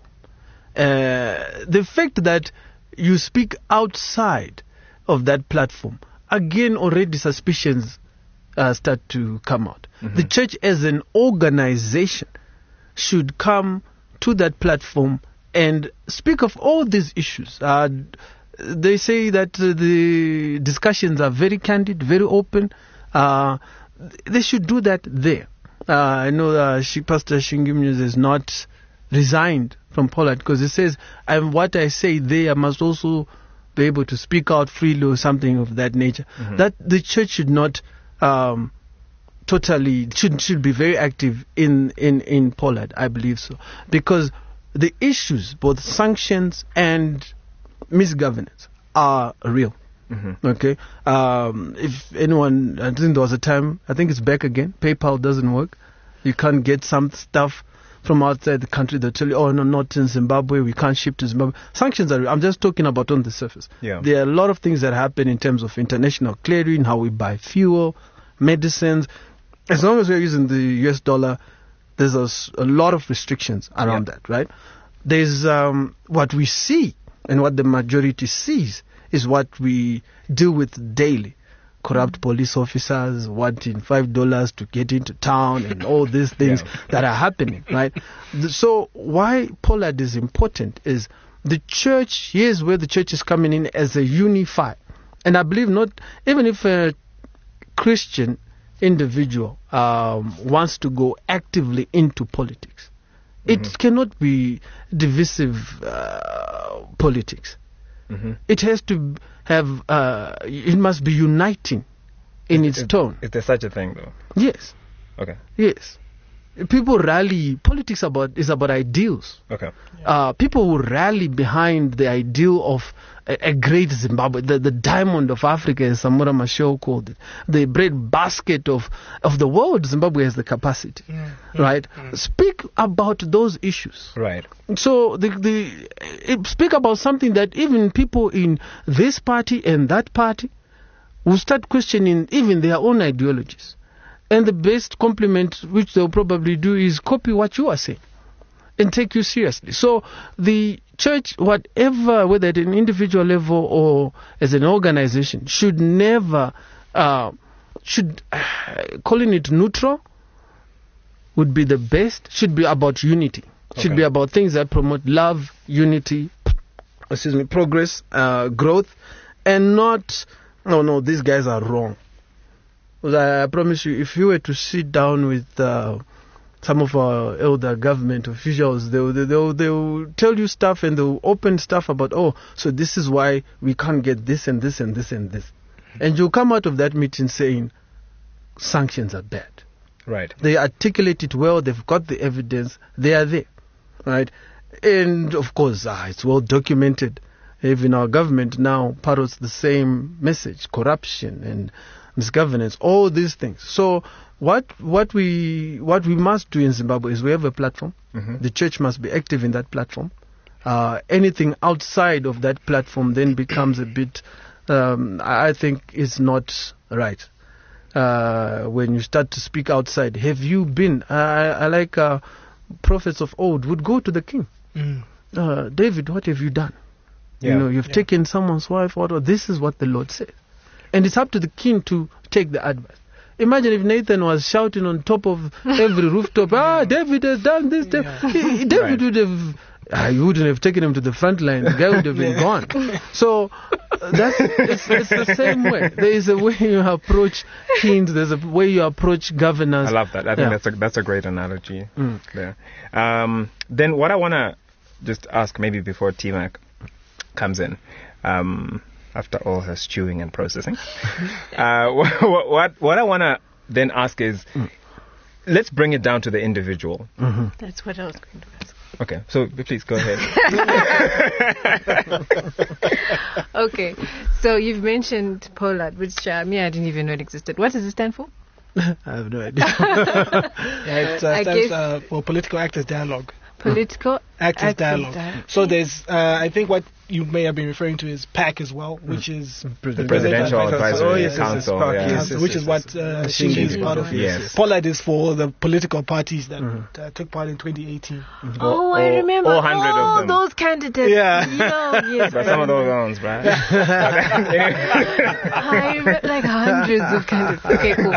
Speaker 6: Uh, the fact that you speak outside of that platform, again, already suspicions uh, start to come out. Mm-hmm. The church as an organization should come to that platform and speak of all these issues. Uh, they say that uh, the discussions are very candid, very open. Uh, They should do that there. Uh, I know uh, she, Pastor Shingimnews is not resigned from Pollard because he says, "I'm what I say there, I must also be able to speak out freely," or something of that nature. Mm-hmm. That the church should not um, totally should should be very active in, in, in Pollard. I believe so, because the issues, both sanctions and misgovernance, are real. Mm-hmm. Okay. Um, if anyone, I think there was a time, I think it's back again, PayPal doesn't work. You can't get some stuff from outside the country that tell you, oh, no, not in Zimbabwe, we can't ship to Zimbabwe. Sanctions are, I'm just talking about on the surface.
Speaker 4: Yeah.
Speaker 6: There are a lot of things that happen in terms of international clearing, how we buy fuel, medicines. As long as we're using the U S dollar, there's a, a lot of restrictions around yeah. that, right? There's um, what we see and what the majority sees is what we deal with daily. Corrupt police officers wanting five dollars to get into town and all these things yeah. that are happening, right? So why Pollard is important is the church, here's where the church is coming in as a unified. And I believe not, even if a Christian individual um, wants to go actively into politics, mm-hmm. it cannot be divisive uh, politics. Mm-hmm. It has to have, uh, it must be uniting in is, its
Speaker 4: is,
Speaker 6: tone.
Speaker 4: Is there such a thing, though?
Speaker 6: Yes.
Speaker 4: Okay.
Speaker 6: Yes. People rally, politics about is about ideals.
Speaker 4: Okay.
Speaker 6: Yeah. Uh, people will rally behind the ideal of a, a great Zimbabwe, the, the diamond of Africa, as Samora Machel called it, the bread basket of, of the world. Zimbabwe has the capacity, yeah. right? Yeah. Speak about those issues.
Speaker 4: Right.
Speaker 6: So the the it, speak about something that even people in this party and that party will start questioning even their own ideologies. And the best compliment which they'll probably do is copy what you are saying and take you seriously. So the church, whatever, whether at an individual level or as an organization, should never, uh, should uh, calling it neutral would be the best, should be about unity. Okay. Should be about things that promote love, unity, excuse me, progress, uh, growth, and not, no, no, these guys are wrong. I promise you, if you were to sit down with uh, some of our elder government officials, they'll, they'll, they'll tell you stuff and they'll open stuff about, oh, so this is why we can't get this and this and this and this. And you'll come out of that meeting saying sanctions are bad.
Speaker 4: Right.
Speaker 6: They articulate it well, they've got the evidence, they are there. Right? And of course, ah, it's well documented. Even our government now parrots the same message, corruption and misgovernance, all these things. So what what we what we must do in Zimbabwe is we have a platform. Mm-hmm. The church must be active in that platform. Uh, anything outside of that platform then becomes a bit, um, I think, is not right. uh, when you start to speak outside. Have you been? Uh, I, I like uh, prophets of old would go to the king.
Speaker 5: Mm.
Speaker 6: Uh, David, what have you done?
Speaker 4: Yeah.
Speaker 6: You know, you've
Speaker 5: Yeah.
Speaker 6: taken someone's wife. What? Or this is what the Lord said, and it's up to the king to take the advice. Imagine if Nathan was shouting on top of every rooftop, ah, David has done this.
Speaker 5: Yeah.
Speaker 6: He- he- David
Speaker 4: Right.
Speaker 6: would have, ah, you wouldn't have taken him to the front line. The guy would have been gone. So uh, that's it's, it's the same way. There is a way you approach kings. There's a way you approach governors.
Speaker 4: I love that. I think
Speaker 6: Yeah.
Speaker 4: that's a that's a great analogy
Speaker 6: Mm.
Speaker 4: there. Um, then what I want to just ask, maybe before T-Mac comes in, um, after all her stewing and processing, uh, what, what what I want to then ask is, let's bring it down to the individual.
Speaker 3: That's what I was going to ask.
Speaker 4: Okay, so please go ahead.
Speaker 3: Okay, so you've mentioned Pollard, which uh, me, I didn't even know it existed. What does it stand for?
Speaker 6: I have no idea.
Speaker 5: Yeah, it uh,
Speaker 3: I
Speaker 5: stands
Speaker 3: guess-
Speaker 5: uh, for Political Actors Dialogue.
Speaker 3: Political
Speaker 5: Actors
Speaker 3: Actors
Speaker 5: Dialogue.
Speaker 3: Dialogue.
Speaker 5: So there's, uh, I think what you may have been referring to is PAC as well, which is
Speaker 6: The
Speaker 4: Presidential Advisory
Speaker 6: Oh, yes, yes,
Speaker 4: Council,
Speaker 6: yes,
Speaker 4: yeah.
Speaker 6: yes,
Speaker 5: Council,
Speaker 6: yes,
Speaker 5: which
Speaker 6: yes,
Speaker 5: is what
Speaker 6: yes.
Speaker 5: uh,
Speaker 6: Shingi
Speaker 5: Shingi is
Speaker 6: is
Speaker 5: part
Speaker 6: part
Speaker 5: of.
Speaker 6: of,
Speaker 4: yes.
Speaker 5: Pollard is for the political parties that uh, took part in twenty eighteen.
Speaker 3: Oh, I
Speaker 4: all-
Speaker 3: remember
Speaker 4: all hundred of
Speaker 3: all
Speaker 4: them.
Speaker 3: those candidates.
Speaker 5: Yeah.
Speaker 3: Yo, yes,
Speaker 4: But
Speaker 3: I
Speaker 4: some of those
Speaker 3: remember.
Speaker 4: ones, right?
Speaker 3: I remember like hundreds of candidates. Okay, cool.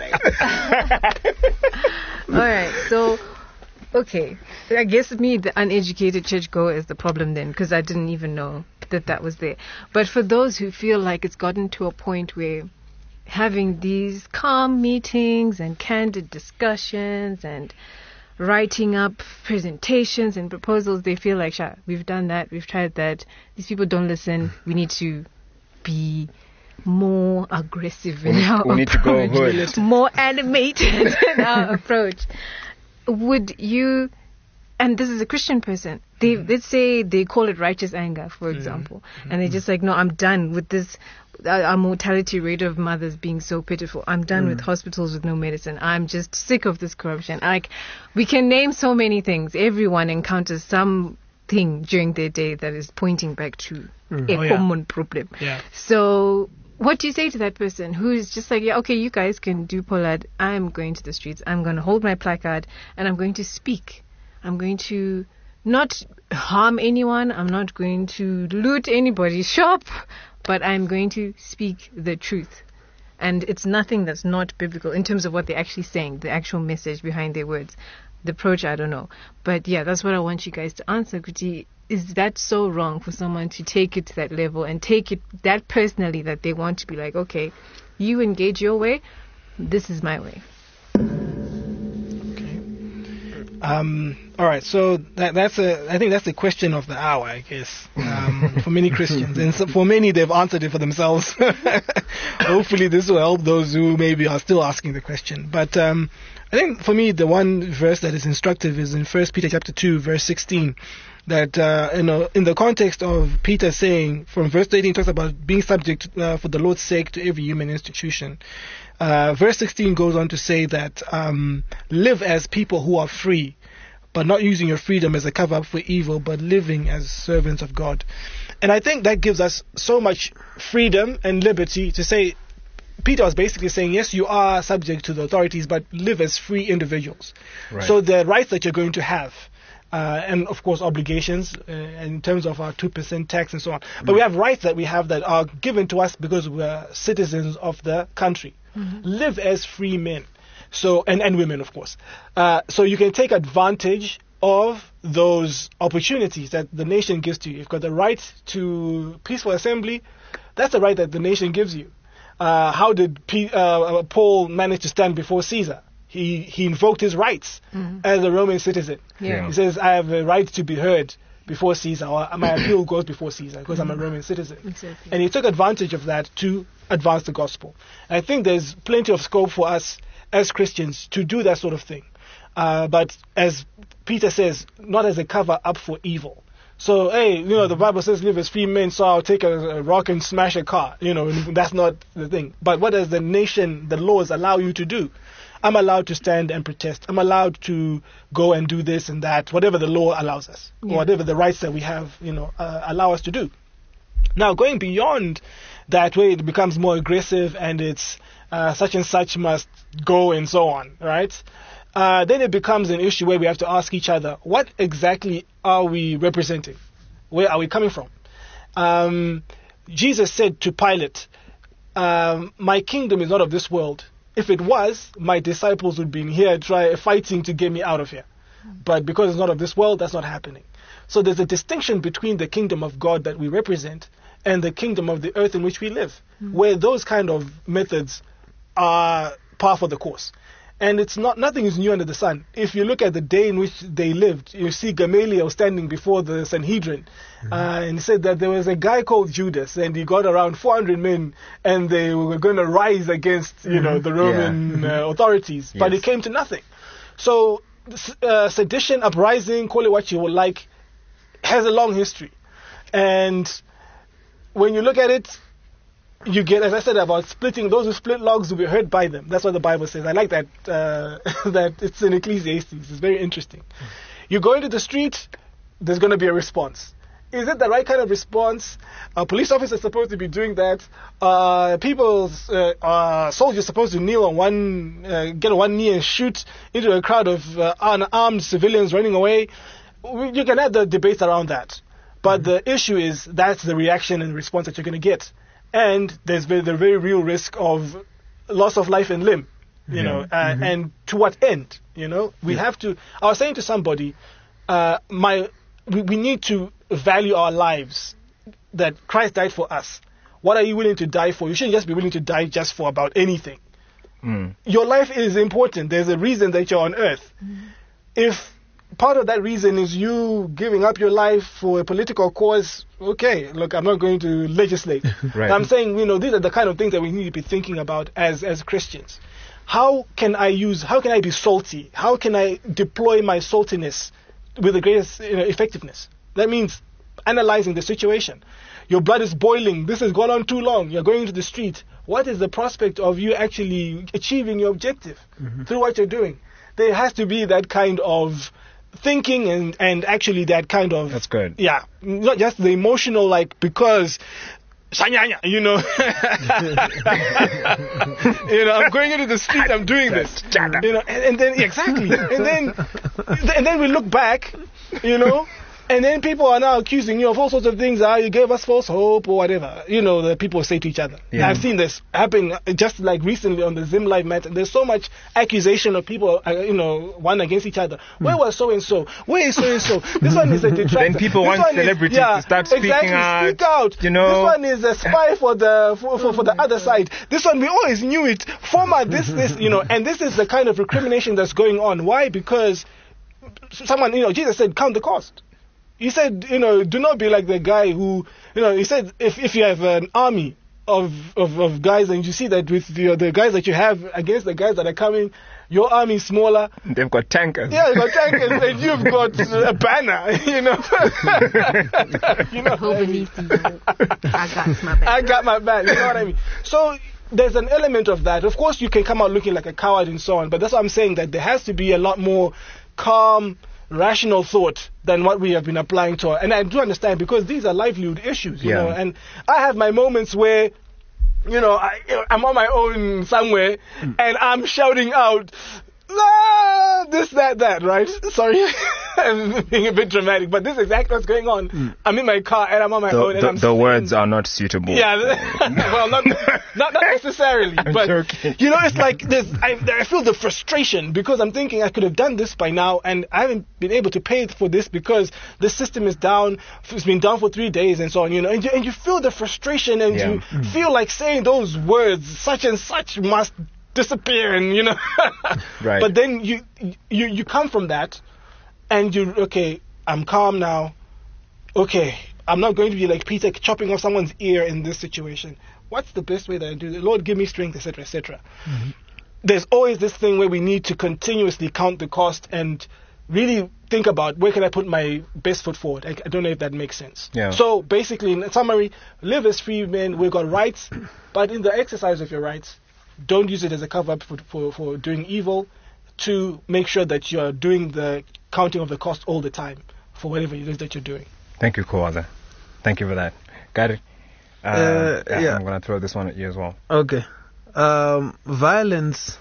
Speaker 3: All right, so okay, I guess me, the uneducated churchgoer, is the problem then, because I didn't even know that that was there. But for those who feel like it's gotten to a point where having these calm meetings and candid discussions and writing up presentations and proposals, they feel like, Sha, we've done that, we've tried that, these people don't listen, we need to be more aggressive in
Speaker 4: We need-
Speaker 3: our
Speaker 4: we need to go
Speaker 3: approach,
Speaker 4: hood.
Speaker 3: more animated in our approach. Would you, and this is a Christian person, they let's say they call it righteous anger, for example, and they're just like, no, I'm done with this, uh, our mortality rate of mothers being so pitiful. I'm done with hospitals with no medicine. I'm just sick of this corruption. Like, we can name so many things. Everyone encounters something during their day that is pointing back to a
Speaker 5: Oh, yeah.
Speaker 3: common problem.
Speaker 5: Yeah.
Speaker 3: So what do you say to that person who is just like, yeah, okay, you guys can do Pollard. I'm going to the streets. I'm going to hold my placard and I'm going to speak. I'm going to not harm anyone. I'm not going to loot anybody's shop, but I'm going to speak the truth. And it's nothing that's not biblical in terms of what they're actually saying, the actual message behind their words. The approach, I don't know. But yeah, that's what I want you guys to answer, Kuti. Is that so wrong for someone to take it to that level and take it that personally that they want to be like, okay, you engage your way, this is my way?
Speaker 5: Um, all right, so that, that's a. I think that's the question of the hour, I guess, um, for many Christians, and so for many they've answered it for themselves. Hopefully, this will help those who maybe are still asking the question. But um, I think for me, the one verse that is instructive is in First Peter chapter two, verse sixteen. That uh, you know, in the context of Peter saying, from verse eighteen, he talks about being subject uh, for the Lord's sake to every human institution. Uh, verse sixteen goes on to say that um, live as people who are free, but not using your freedom as a cover up for evil, but living as servants of God. And I think that gives us so much freedom and liberty to say, Peter was basically saying, yes, you are subject to the authorities, but live as free individuals.
Speaker 4: Right.
Speaker 5: So the rights that you're going to have, uh, and of course obligations uh, in terms of our two percent tax and so on. But we have rights that we have that are given to us because we're citizens of the country. Live as free men. So, and, and women, of course. Uh, so you can take advantage of those opportunities that the nation gives to you. You've got the right to peaceful assembly. That's the right that the nation gives you. Uh, how did P, uh, Paul manage to stand before Caesar? He he invoked his rights as a Roman citizen.
Speaker 3: Yeah.
Speaker 5: He says, I have a right to be heard before Caesar, or my appeal goes before Caesar because I'm a Roman citizen.
Speaker 3: Exactly.
Speaker 5: And he took advantage of that to advance the gospel. And I think there's plenty of scope for us as Christians to do that sort of thing. Uh, but as Peter says, not as a cover up for evil. So, hey, you know, the Bible says live as free men, so I'll take a, a rock and smash a car. You know, that's not the thing. But what does the nation, the laws allow you to do? I'm allowed to stand and protest. I'm allowed to go and do this and that, whatever the law allows us,
Speaker 3: Yeah.
Speaker 5: or whatever the rights that we have, you know, uh, allow us to do. Now, going beyond that way, it becomes more aggressive and it's uh, such and such must go and so on, right? Uh, then it becomes an issue where we have to ask each other, what exactly are we representing? Where are we coming from? Um, Jesus said to Pilate, um, my kingdom is not of this world. If it was, my disciples would be in here try fighting to get me out of here. But because it's not of this world, that's not happening. So there's a distinction between the kingdom of God that we represent and the kingdom of the earth in which we live, mm-hmm. where those kind of methods are par for the course. And it's not, nothing is new under the sun. If you look at the day in which they lived, you see Gamaliel standing before the Sanhedrin, mm-hmm. uh, and he said that there was a guy called Judas, and he got around four hundred men, and they were going to rise against, you mm-hmm. know, the Roman yeah. uh, authorities, yes. but it came to nothing. So uh, sedition, uprising, call it what you would like, has a long history. And when you look at it, you get, as I said, about splitting. Those who split logs will be hurt by them. That's what the Bible says. I like that. Uh, that it's in Ecclesiastes. It's very interesting. You go into the street, there's going to be a response. Is it the right kind of response? A police officer is supposed to be doing that. Uh, people's uh, uh, soldiers supposed to kneel on one, uh, get on one knee and shoot into a crowd of uh, unarmed civilians running away. You can have the debates around that. But mm-hmm. the issue is that's the reaction and response that you're going to get. And there's the very real risk of loss of life and limb, you yeah. know, uh, mm-hmm. and to what end, you know? We yeah. have to, I was saying to somebody, uh, my, we, we need to value our lives, that Christ died for us. What are you willing to die for? You shouldn't just be willing to die just for about anything. Mm. Your life is important. There's a reason that you're on earth. Mm. If part of that reason is you giving up your life for a political cause, okay, look, I'm not going to legislate. Right. I'm saying, you know, these are the kind of things that we need to be thinking about as, as Christians. How can I use, how can I be salty? How can I deploy my saltiness with the greatest, you know, effectiveness? That means analyzing the situation. Your blood is boiling. This has gone on too long. You're going into the street. What is the prospect of you actually achieving your objective mm-hmm. through what you're doing? There has to be that kind of thinking and, and actually that kind of...
Speaker 4: That's good.
Speaker 5: Yeah. Not just the emotional, like, because... You know, you know, I'm going into the street, I'm doing this, you know, and, and then, exactly, and then, and then we look back, you know, and then people are now accusing you of all sorts of things. Ah, you gave us false hope or whatever. You know, that people say to each other. Yeah. I've seen this happen just like recently on the Zim Live matter. There's so much accusation of people, uh, you know, one against each other. Hmm. Where was so and so? Where is so and so? This one is a detractor.
Speaker 4: Then people
Speaker 5: this
Speaker 4: want celebrities
Speaker 5: is, yeah,
Speaker 4: to start speaking
Speaker 5: exactly,
Speaker 4: out.
Speaker 5: Speak out.
Speaker 4: You know,
Speaker 5: this one is a spy for the for, for, for the other side. This one we always knew it. Former this this you know, and this is the kind of recrimination that's going on. Why? Because someone, you know, Jesus said, count the cost. He said, you know, do not be like the guy who, you know, he said, if if you have an army of of, of guys and you see that with the, the guys that you have against the guys that are coming, your army is smaller.
Speaker 4: They've got tankers.
Speaker 5: Yeah, they've got tankers, and you've got a banner, you know. you know
Speaker 3: Hold beneath you. I got my back.
Speaker 5: I got my back, you know what I mean? So there's an element of that. Of course, you can come out looking like a coward and so on, but that's what I'm saying, that there has to be a lot more calm, rational thought than what we have been applying to. And I do understand, because these are livelihood issues, you yeah. know, and I have my moments where, you know, I, I'm on my own somewhere mm. and I'm shouting out, ah, this, that, that, right? Sorry, I'm being a bit dramatic, but this is exactly what's going on. Mm. I'm in my car and I'm on my
Speaker 4: the,
Speaker 5: own. And
Speaker 4: the,
Speaker 5: I'm
Speaker 4: the words are not suitable.
Speaker 5: Yeah, well, not, not not necessarily,
Speaker 4: I'm
Speaker 5: but
Speaker 4: joking.
Speaker 5: you know, it's like this. I, I feel the frustration because I'm thinking I could have done this by now, and I haven't been able to pay for this because the system is down. It's been down for three days and so on. You know, and you, and you feel the frustration, and yeah. you mm. feel like saying those words, such and such must disappear, and you know.
Speaker 4: Right.
Speaker 5: But then you you you come from that, and you okay. I'm calm now. Okay, I'm not going to be like Peter chopping off someone's ear in this situation. What's the best way that I do it? Lord, give me strength, et cetera, et cetera. Mm-hmm. There's always this thing where we need to continuously count the cost and really think about where can I put my best foot forward. I, I don't know if that makes sense.
Speaker 4: Yeah.
Speaker 5: So basically, in summary, live as free men. We've got rights, but in the exercise of your rights, don't use it as a cover-up for, for, for doing evil, to make sure that you're doing the counting of the cost all the time for whatever it is that you're doing.
Speaker 4: Thank you, Kowaza. Thank you for that. Got it? Uh,
Speaker 6: Uh,
Speaker 4: yeah,
Speaker 6: yeah.
Speaker 4: I'm going to throw this one at you as well.
Speaker 6: Okay. Um, violence,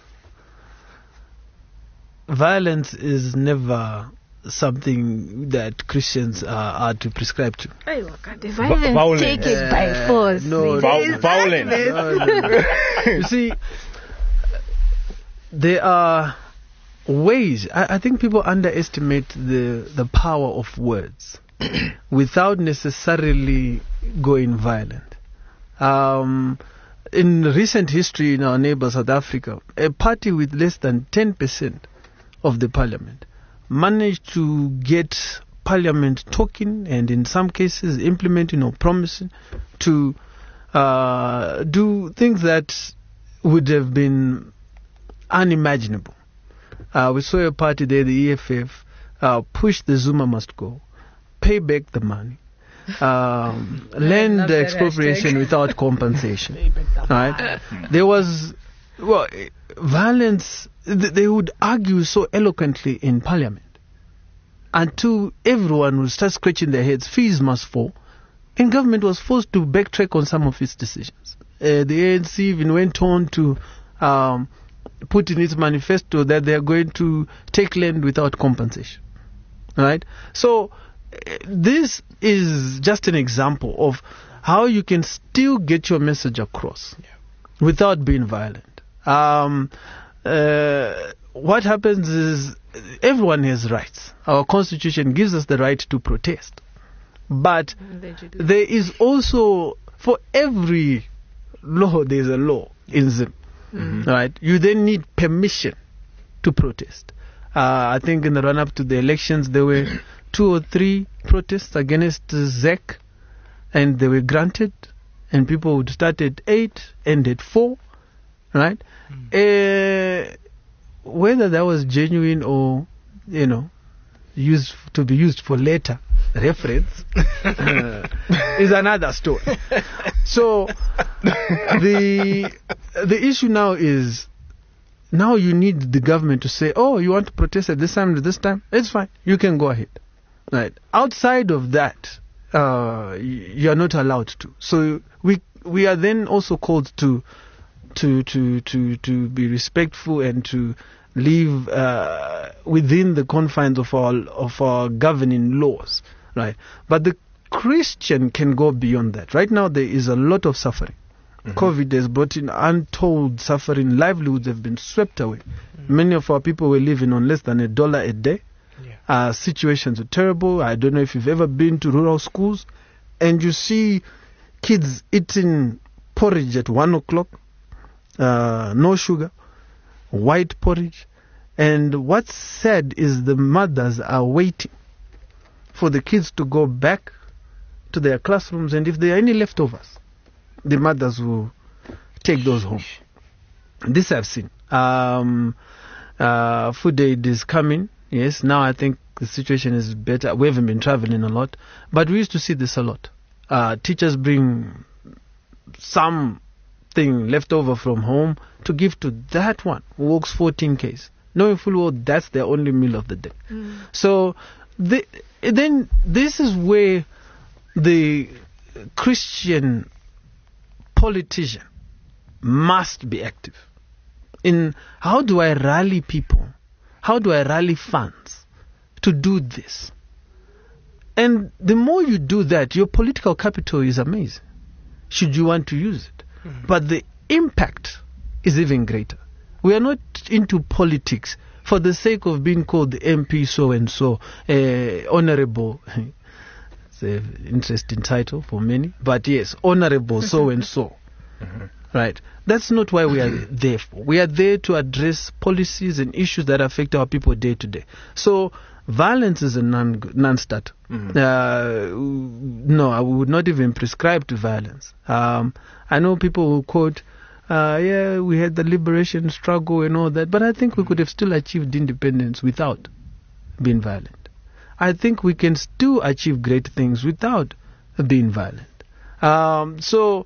Speaker 6: violence is never something that Christians are, are to prescribe to.
Speaker 3: Hey, look at the violence.
Speaker 4: Violence.
Speaker 3: Take it by
Speaker 6: Uh,
Speaker 3: force.
Speaker 6: no,
Speaker 3: There is
Speaker 4: violence.
Speaker 3: violence.
Speaker 6: No, no, no. You see, there are ways. I, I think people underestimate the the power of words without necessarily going violent. Um, in recent history in our neighbor South Africa, a party with less than ten percent of the parliament managed to get parliament talking and in some cases implementing or promising to uh, do things that would have been unimaginable. Uh, we saw a party there, the E F F, uh, push the Zuma must go, pay back the money, um, land
Speaker 3: love
Speaker 6: the
Speaker 3: that
Speaker 6: expropriation
Speaker 3: hashtag.
Speaker 6: without compensation. Right? There was, well, eh, violence, th- they would argue so eloquently in parliament until everyone would start scratching their heads, fees must fall, and government was forced to backtrack on some of its decisions. Uh, the A N C even went on to um, put in its manifesto that they are going to take land without compensation. Right? So, uh, this is just an example of how you can still get your message across without being violent. Um, uh, what happens is everyone has rights. Our constitution gives us the right to protest. But
Speaker 3: Allegedly.
Speaker 6: there is also, for every law, there is a law in Zim. Right? You then need permission to protest. Uh, I think in the run-up to the elections, there were two or three protests against uh, Z E C, and they were granted, and people would start at eight, end at four, right? Uh, whether that was genuine or, you know, used to be used for later reference uh, is another story. So the the issue now is, now you need the government to say, oh, you want to protest at this time, at this time? It's fine. You can go ahead. Right. Outside of that, uh, you are not allowed to. So we we are then also called to to to to to be respectful and to live uh, within the confines of our of our governing laws, right? But the Christian can go beyond that. Right now, there is a lot of suffering. Mm-hmm. COVID has brought in untold suffering. Livelihoods have been swept away. Mm-hmm. Many of our people were living on less than a dollar a day. Yeah. Uh, situations are terrible. I don't know if you've ever been to rural schools, and you see kids eating porridge at one o'clock, uh, no sugar, white porridge. And what's sad is the mothers are waiting for the kids to go back to their classrooms, and if there are any leftovers, the mothers will take those home. This I've seen. Um, uh, food aid is coming. Yes, now I think the situation is better. We haven't been traveling a lot, but we used to see this a lot. Uh, teachers bring something left over from home to give to that one who works fourteen Ks, knowing full well that's their only meal of the day. Mm. So the, then this is where the Christian politician must be active in how do I rally people, how do I rally funds to do this. And the more you do that, your political capital is amazing, should you want to use it. Mm-hmm. But the impact is even greater. We are not into politics for the sake of being called the M P so and so, uh, honorable. It's an interesting title for many, but yes, honorable so and so. Right? That's not why we are there for. We are there to address policies and issues that affect our people day to day. So violence is a non non-starter. Mm-hmm. Uh, no, I would not even prescribe to violence. Um, I know people who quote, uh, yeah, we had the liberation struggle and all that, but I think we could have still achieved independence without being violent. I think we can still achieve great things without being violent. Um, so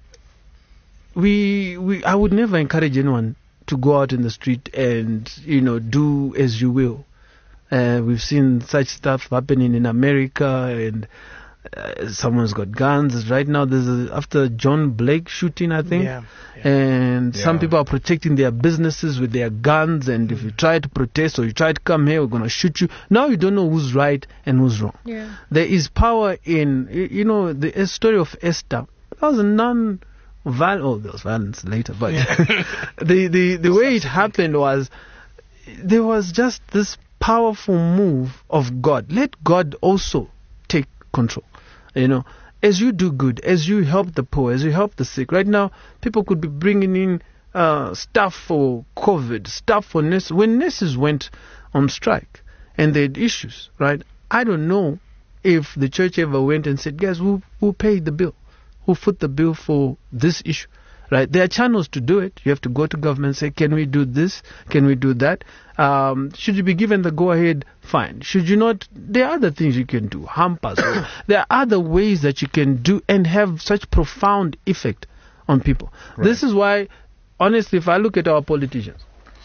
Speaker 6: we, we, I would never encourage anyone to go out in the street and, you know, do as you will. Uh, we've seen such stuff happening in America, and uh, someone's got guns. Right now, there's a, after John Blake shooting, I think,
Speaker 5: Yeah, yeah.
Speaker 6: and
Speaker 4: Yeah.
Speaker 6: some people are protecting their businesses with their guns. And if you try to protest or you try to come here, we're gonna shoot you. Now you don't know who's right and who's wrong.
Speaker 3: Yeah.
Speaker 6: There is power in, y- you know, the uh, story of Esther. That was a non. Val- oh, there was violence later, but the, the, the way it happened was there was just this powerful move of God. Let God also take control. You know, as you do good, as you help the poor, as you help the sick. Right now, people could be bringing in uh, stuff for COVID, stuff for nurses. When nurses went on strike and they had issues, right? I don't know if the church ever went and said, guys, who, who paid the bill? Who foot the bill for this issue, right? There are channels to do it. You have to go to government and say, can we do this? Can we do that? Um, should you be given the go-ahead? Fine. Should you not? There are other things you can do. Hampers. There are other ways that you can do and have such profound effect on people.
Speaker 4: Right.
Speaker 6: This is why, honestly, if I look at our politicians,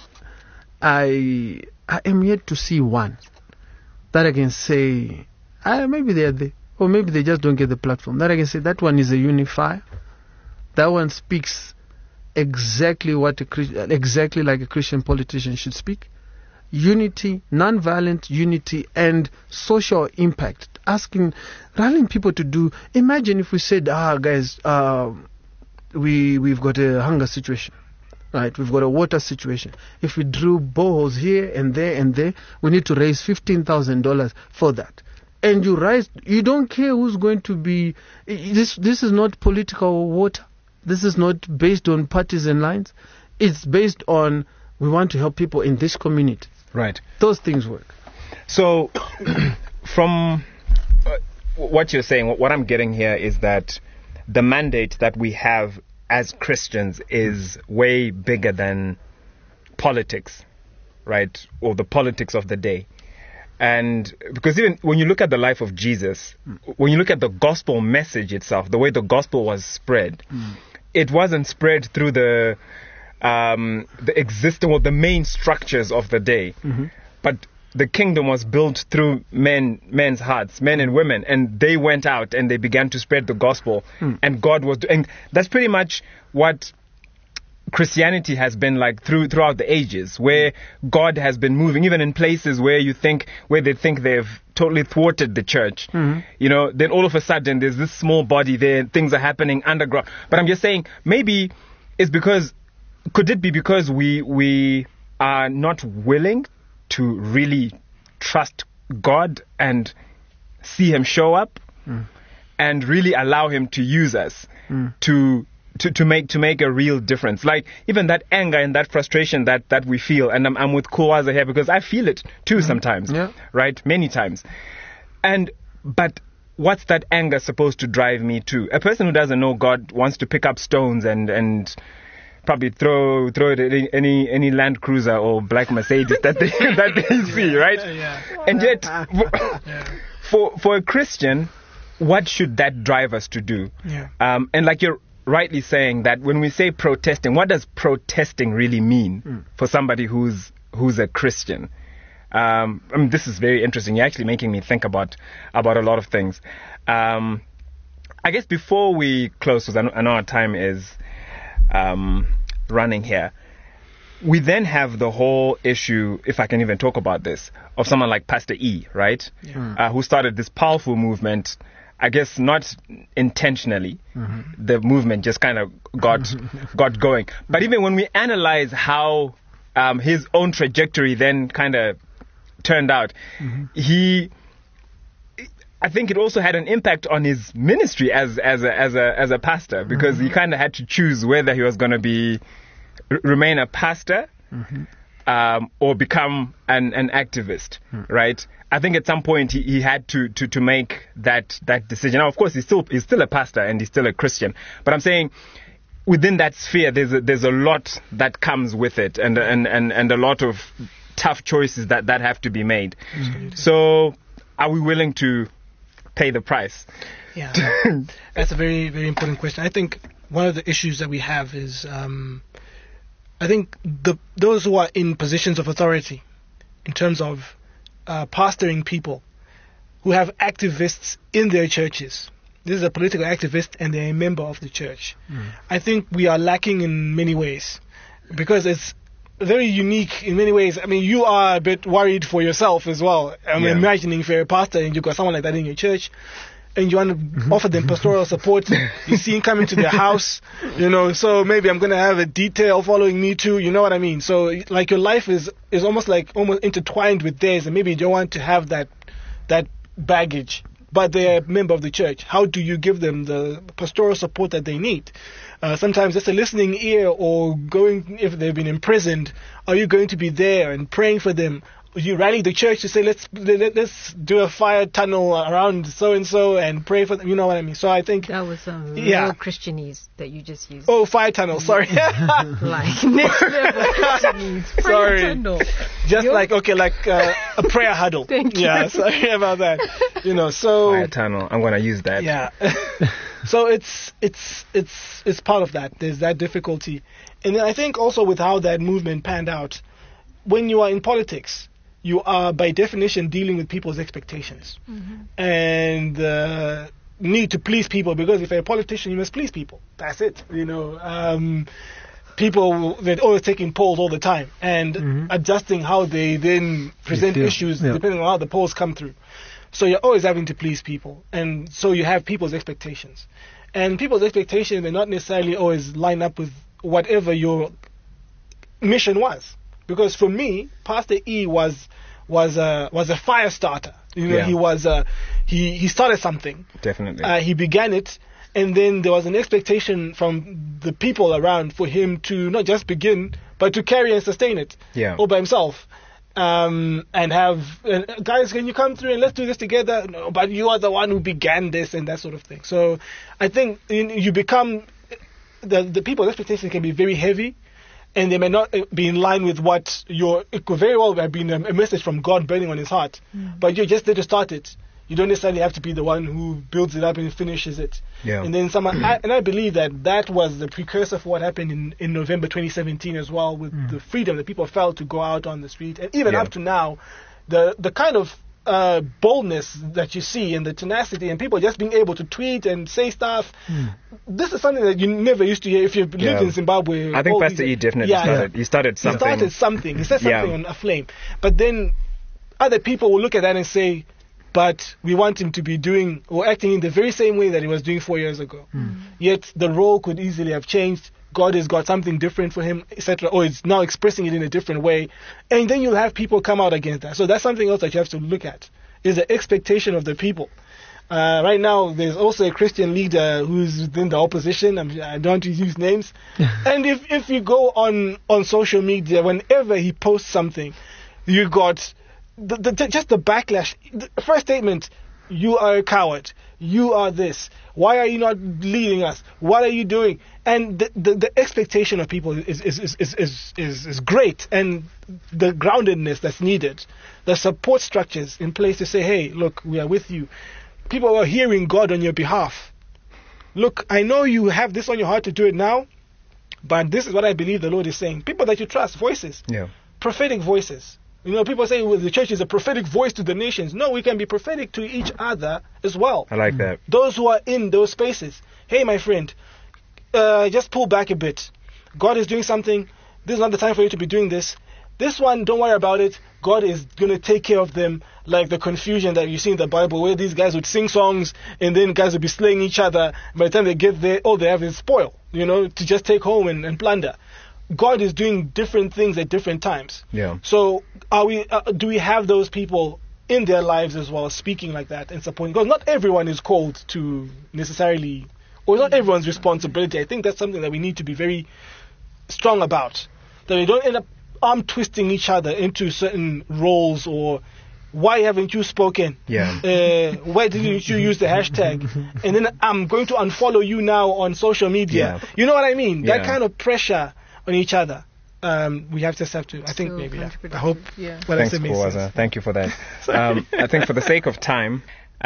Speaker 6: I I am yet to see one that I can say, ah, maybe they are there. Or maybe they just don't get the platform. That I can say that one is a unifier. That one speaks exactly what a Chris- exactly like a Christian politician should speak. Unity, non-violent unity, and social impact. Asking, rallying people to do. Imagine if we said, ah, guys, uh, we we've got a hunger situation, right? We've got a water situation. If we drew boreholes here and there and there, we need to raise fifteen thousand dollars for that. And you rise, you don't care who's going to be. This this is not political water. This is not based on partisan lines. It's based on we want to help people in this community.
Speaker 4: Right.
Speaker 6: Those things work.
Speaker 4: So, from uh, what you're saying, what I'm getting here is that the mandate that we have as Christians is way bigger than politics, right? Or the politics of the day. And because even when you look at the life of Jesus, mm. when you look at the gospel message itself, the way the gospel was spread, mm. it wasn't spread through the um, the existing or the main structures of the day, mm-hmm. but the kingdom was built through men, men's hearts, men and women, and they went out and they began to spread the gospel, mm. and God was doing. That's pretty much what Christianity has been like through throughout the ages, where God has been moving, even in places where you think, where they think they've totally thwarted the church. Mm-hmm. You know, then all of a sudden there's this small body there, things are happening underground. But I'm just saying, maybe it's because, could it be because we we are not willing to really trust God and see Him show up, mm. and really allow Him to use us mm. to. To, to make to make a real difference, like even that anger and that frustration that, that we feel, and I'm, I'm with Kuwaza here because I feel it too mm-hmm. sometimes,
Speaker 6: yeah.
Speaker 4: right? Many times, and but what's that anger supposed to drive me to? A person who doesn't know God wants to pick up stones and and probably throw throw it at any any, any Land Cruiser or black Mercedes that they that they see, right?
Speaker 5: Yeah.
Speaker 4: And yet,
Speaker 5: yeah.
Speaker 4: for for a Christian, what should that drive us to do?
Speaker 5: Yeah.
Speaker 4: Um, and like you're rightly saying that when we say protesting, what does protesting really mean mm. for somebody who's who's a Christian? Um, I mean, this is very interesting. You're actually making me think about about a lot of things. Um, I guess before we close, because I know, I know our time is um, running here, we then have the whole issue, if I can even talk about this, of someone like Pastor E, right?
Speaker 5: Yeah.
Speaker 6: Mm.
Speaker 4: Uh, who started this powerful movement. I guess not intentionally, mm-hmm. the movement just kind of got got going. But even when we analyze how um, his own trajectory then kind of turned out, mm-hmm. he, I think it also had an impact on his ministry as as a as a as a pastor, because mm-hmm. he kind of had to choose whether he was going to be r- remain a pastor mm-hmm. um, or become an an activist, mm-hmm. right? I think at some point he, he had to, to, to make that, that decision. Now, of course, he's still he's still a pastor and he's still a Christian. But I'm saying within that sphere, there's a, there's a lot that comes with it, and and, and, and a lot of tough choices that, that have to be made. Mm-hmm. So, are we willing to pay the price?
Speaker 5: Yeah, that's a very very important question. I think one of the issues that we have is, um, I think the those who are in positions of authority, in terms of Uh, pastoring people, who have activists in their churches. This is a political activist and they're a member of the church. Mm. I think we are lacking in many ways because it's very unique in many ways. I mean, you are a bit worried for yourself as well. I'm yeah. imagining if you're a pastor and you've got someone like that in your church and you want to offer them pastoral support, you see him coming to their house, you know, so maybe I'm going to have a detail following me too, you know what I mean? So like your life is, is almost like almost intertwined with theirs, and maybe you don't want to have that that baggage. But they're a member of the church. How do you give them the pastoral support that they need? Uh, sometimes just a listening ear, or going, if they've been imprisoned, are you going to be there and praying for them? You rally the church to say, let's let, let's do a fire tunnel around so and so and pray for them. You know what I mean? So I think
Speaker 3: that was some
Speaker 5: yeah.
Speaker 3: real Christianese that you just used.
Speaker 5: Oh, fire tunnel. Sorry.
Speaker 3: Like next level Christianese. Fire
Speaker 5: Sorry.
Speaker 3: Tunnel.
Speaker 5: Just
Speaker 3: You're...
Speaker 5: like okay, like uh, a prayer huddle.
Speaker 3: Thank you.
Speaker 5: Yeah. Sorry about that. You know. So
Speaker 4: fire tunnel. I'm gonna use that.
Speaker 5: Yeah. So it's it's it's it's part of that. There's that difficulty, and then I think also with how that movement panned out, when you are in politics, you are by definition dealing with people's expectations mm-hmm. and uh, need to please people, because if you're a politician, you must please people. That's it. You know, um, people they're always taking polls all the time and mm-hmm. adjusting how they then present issues yeah. depending on how the polls come through. So you're always having to please people, and so you have people's expectations, and people's expectations may not necessarily always line up with whatever your mission was. Because for me, Pastor E was was a was a fire starter. You know,
Speaker 4: yeah.
Speaker 5: he was a, he he started something.
Speaker 4: Definitely.
Speaker 5: Uh, he began it, and then there was an expectation from the people around for him to not just begin, but to carry and sustain it
Speaker 4: yeah.
Speaker 5: all by himself. Um, and have uh, guys, can you come through and let's do this together? No, but you are the one who began this and that sort of thing. So I think in, you become the the people's expectations can be very heavy. And they may not be in line with what your, it could very well have been a, a message from God burning on his heart. Mm. But you're just there to start it. You don't necessarily have to be the one who builds it up and finishes it.
Speaker 4: Yeah.
Speaker 5: And then someone, I, and I believe that that was the precursor for what happened in, in November twenty seventeen as well, with mm. the freedom that people felt to go out on the street. And even yeah. up to now, the the kind of uh, boldness that you see and the tenacity and people just being able to tweet and say stuff. Mm. This is something that you never used to hear if you lived yeah. in Zimbabwe.
Speaker 4: I think Pastor E definitely yeah, started. He started something.
Speaker 5: He started something. He set something
Speaker 4: yeah.
Speaker 5: on a flame. But then other people will look at that and say, but we want him to be doing or acting in the very same way that he was doing four years ago. Mm. Yet the role could easily have changed. God has got something different for him, et cetera, or is now expressing it in a different way. And then you'll have people come out against that. So that's something else that you have to look at, is the expectation of the people. Uh, right now, there's also a Christian leader who's within the opposition. I'm, I don't want to use names. And if, if you go on, on social media, whenever he posts something, you got the, the, just the backlash. The first statement, you are a coward. You are this. Why are you not leading us? What are you doing? And the the, the expectation of people is is, is, is, is, is is great, and the groundedness that's needed, the support structures in place to say, hey, look, we are with you. People are hearing God on your behalf. Look, I know you have this on your heart to do it now, but this is what I believe the Lord is saying. People that you trust, voices,
Speaker 4: yeah.
Speaker 5: prophetic voices. You know, people say, well, the church is a prophetic voice to the nations. No, we can be prophetic to each other as well.
Speaker 4: I like that.
Speaker 5: Those who are in those spaces. Hey, my friend, uh, just pull back a bit. God is doing something. This is not the time for you to be doing this. This one, don't worry about it. God is going to take care of them, like the confusion that you see in the Bible, where these guys would sing songs and then guys would be slaying each other. By the time they get there, all they have is spoil, you know, to just take home and, and plunder. God is doing different things at different times.
Speaker 4: Yeah.
Speaker 5: So are we? Uh, do we have those people in their lives as well, speaking like that and supporting? Because not everyone is called to necessarily, or not everyone's responsibility. I think that's something that we need to be very strong about. That we don't end up arm twisting each other into certain roles, or why haven't you spoken?
Speaker 4: Yeah.
Speaker 5: Uh, why didn't you use the hashtag? And then I'm going to unfollow you now on social media.
Speaker 4: Yeah.
Speaker 5: You know what I mean?
Speaker 4: Yeah.
Speaker 5: That kind of pressure on each other. Um, we have just have to, I think
Speaker 3: So
Speaker 5: maybe, yeah.
Speaker 3: counterproductive,
Speaker 5: I hope
Speaker 3: yeah.
Speaker 5: what I
Speaker 4: Thanks,
Speaker 5: said makes
Speaker 4: Kawaza.
Speaker 5: sense.
Speaker 4: Thank you for that. um, I think for the sake of time,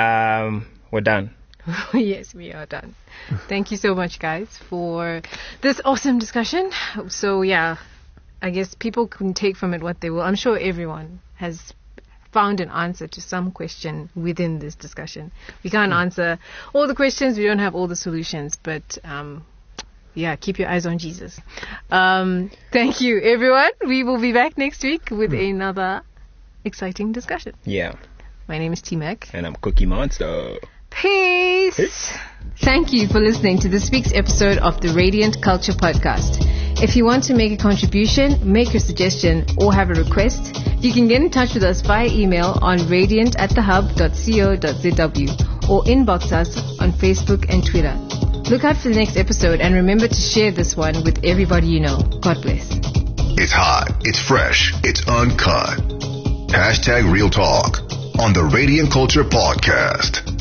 Speaker 4: um, we're done.
Speaker 3: Yes, we are done. Thank you so much, guys, for this awesome discussion. So, yeah, I guess people can take from it what they will. I'm sure everyone has found an answer to some question within this discussion. We can't mm. answer all the questions. We don't have all the solutions, but um, yeah, keep your eyes on Jesus. Um, thank you, everyone. We will be back next week with mm. another exciting discussion.
Speaker 4: Yeah.
Speaker 3: My name is T-Mac.
Speaker 4: And I'm Cookie Monster.
Speaker 3: Peace. Peace. Thank you for listening to this week's episode of the Radiant Culture Podcast. If you want to make a contribution, make a suggestion, or have a request, you can get in touch with us via email on radiant at the hub dot co dot z w or inbox us on Facebook and Twitter. Look out for the next episode and remember to share this one with everybody you know. God bless.
Speaker 1: It's hot, it's fresh, it's uncut. Hashtag Real Talk on the Radiant Culture Podcast.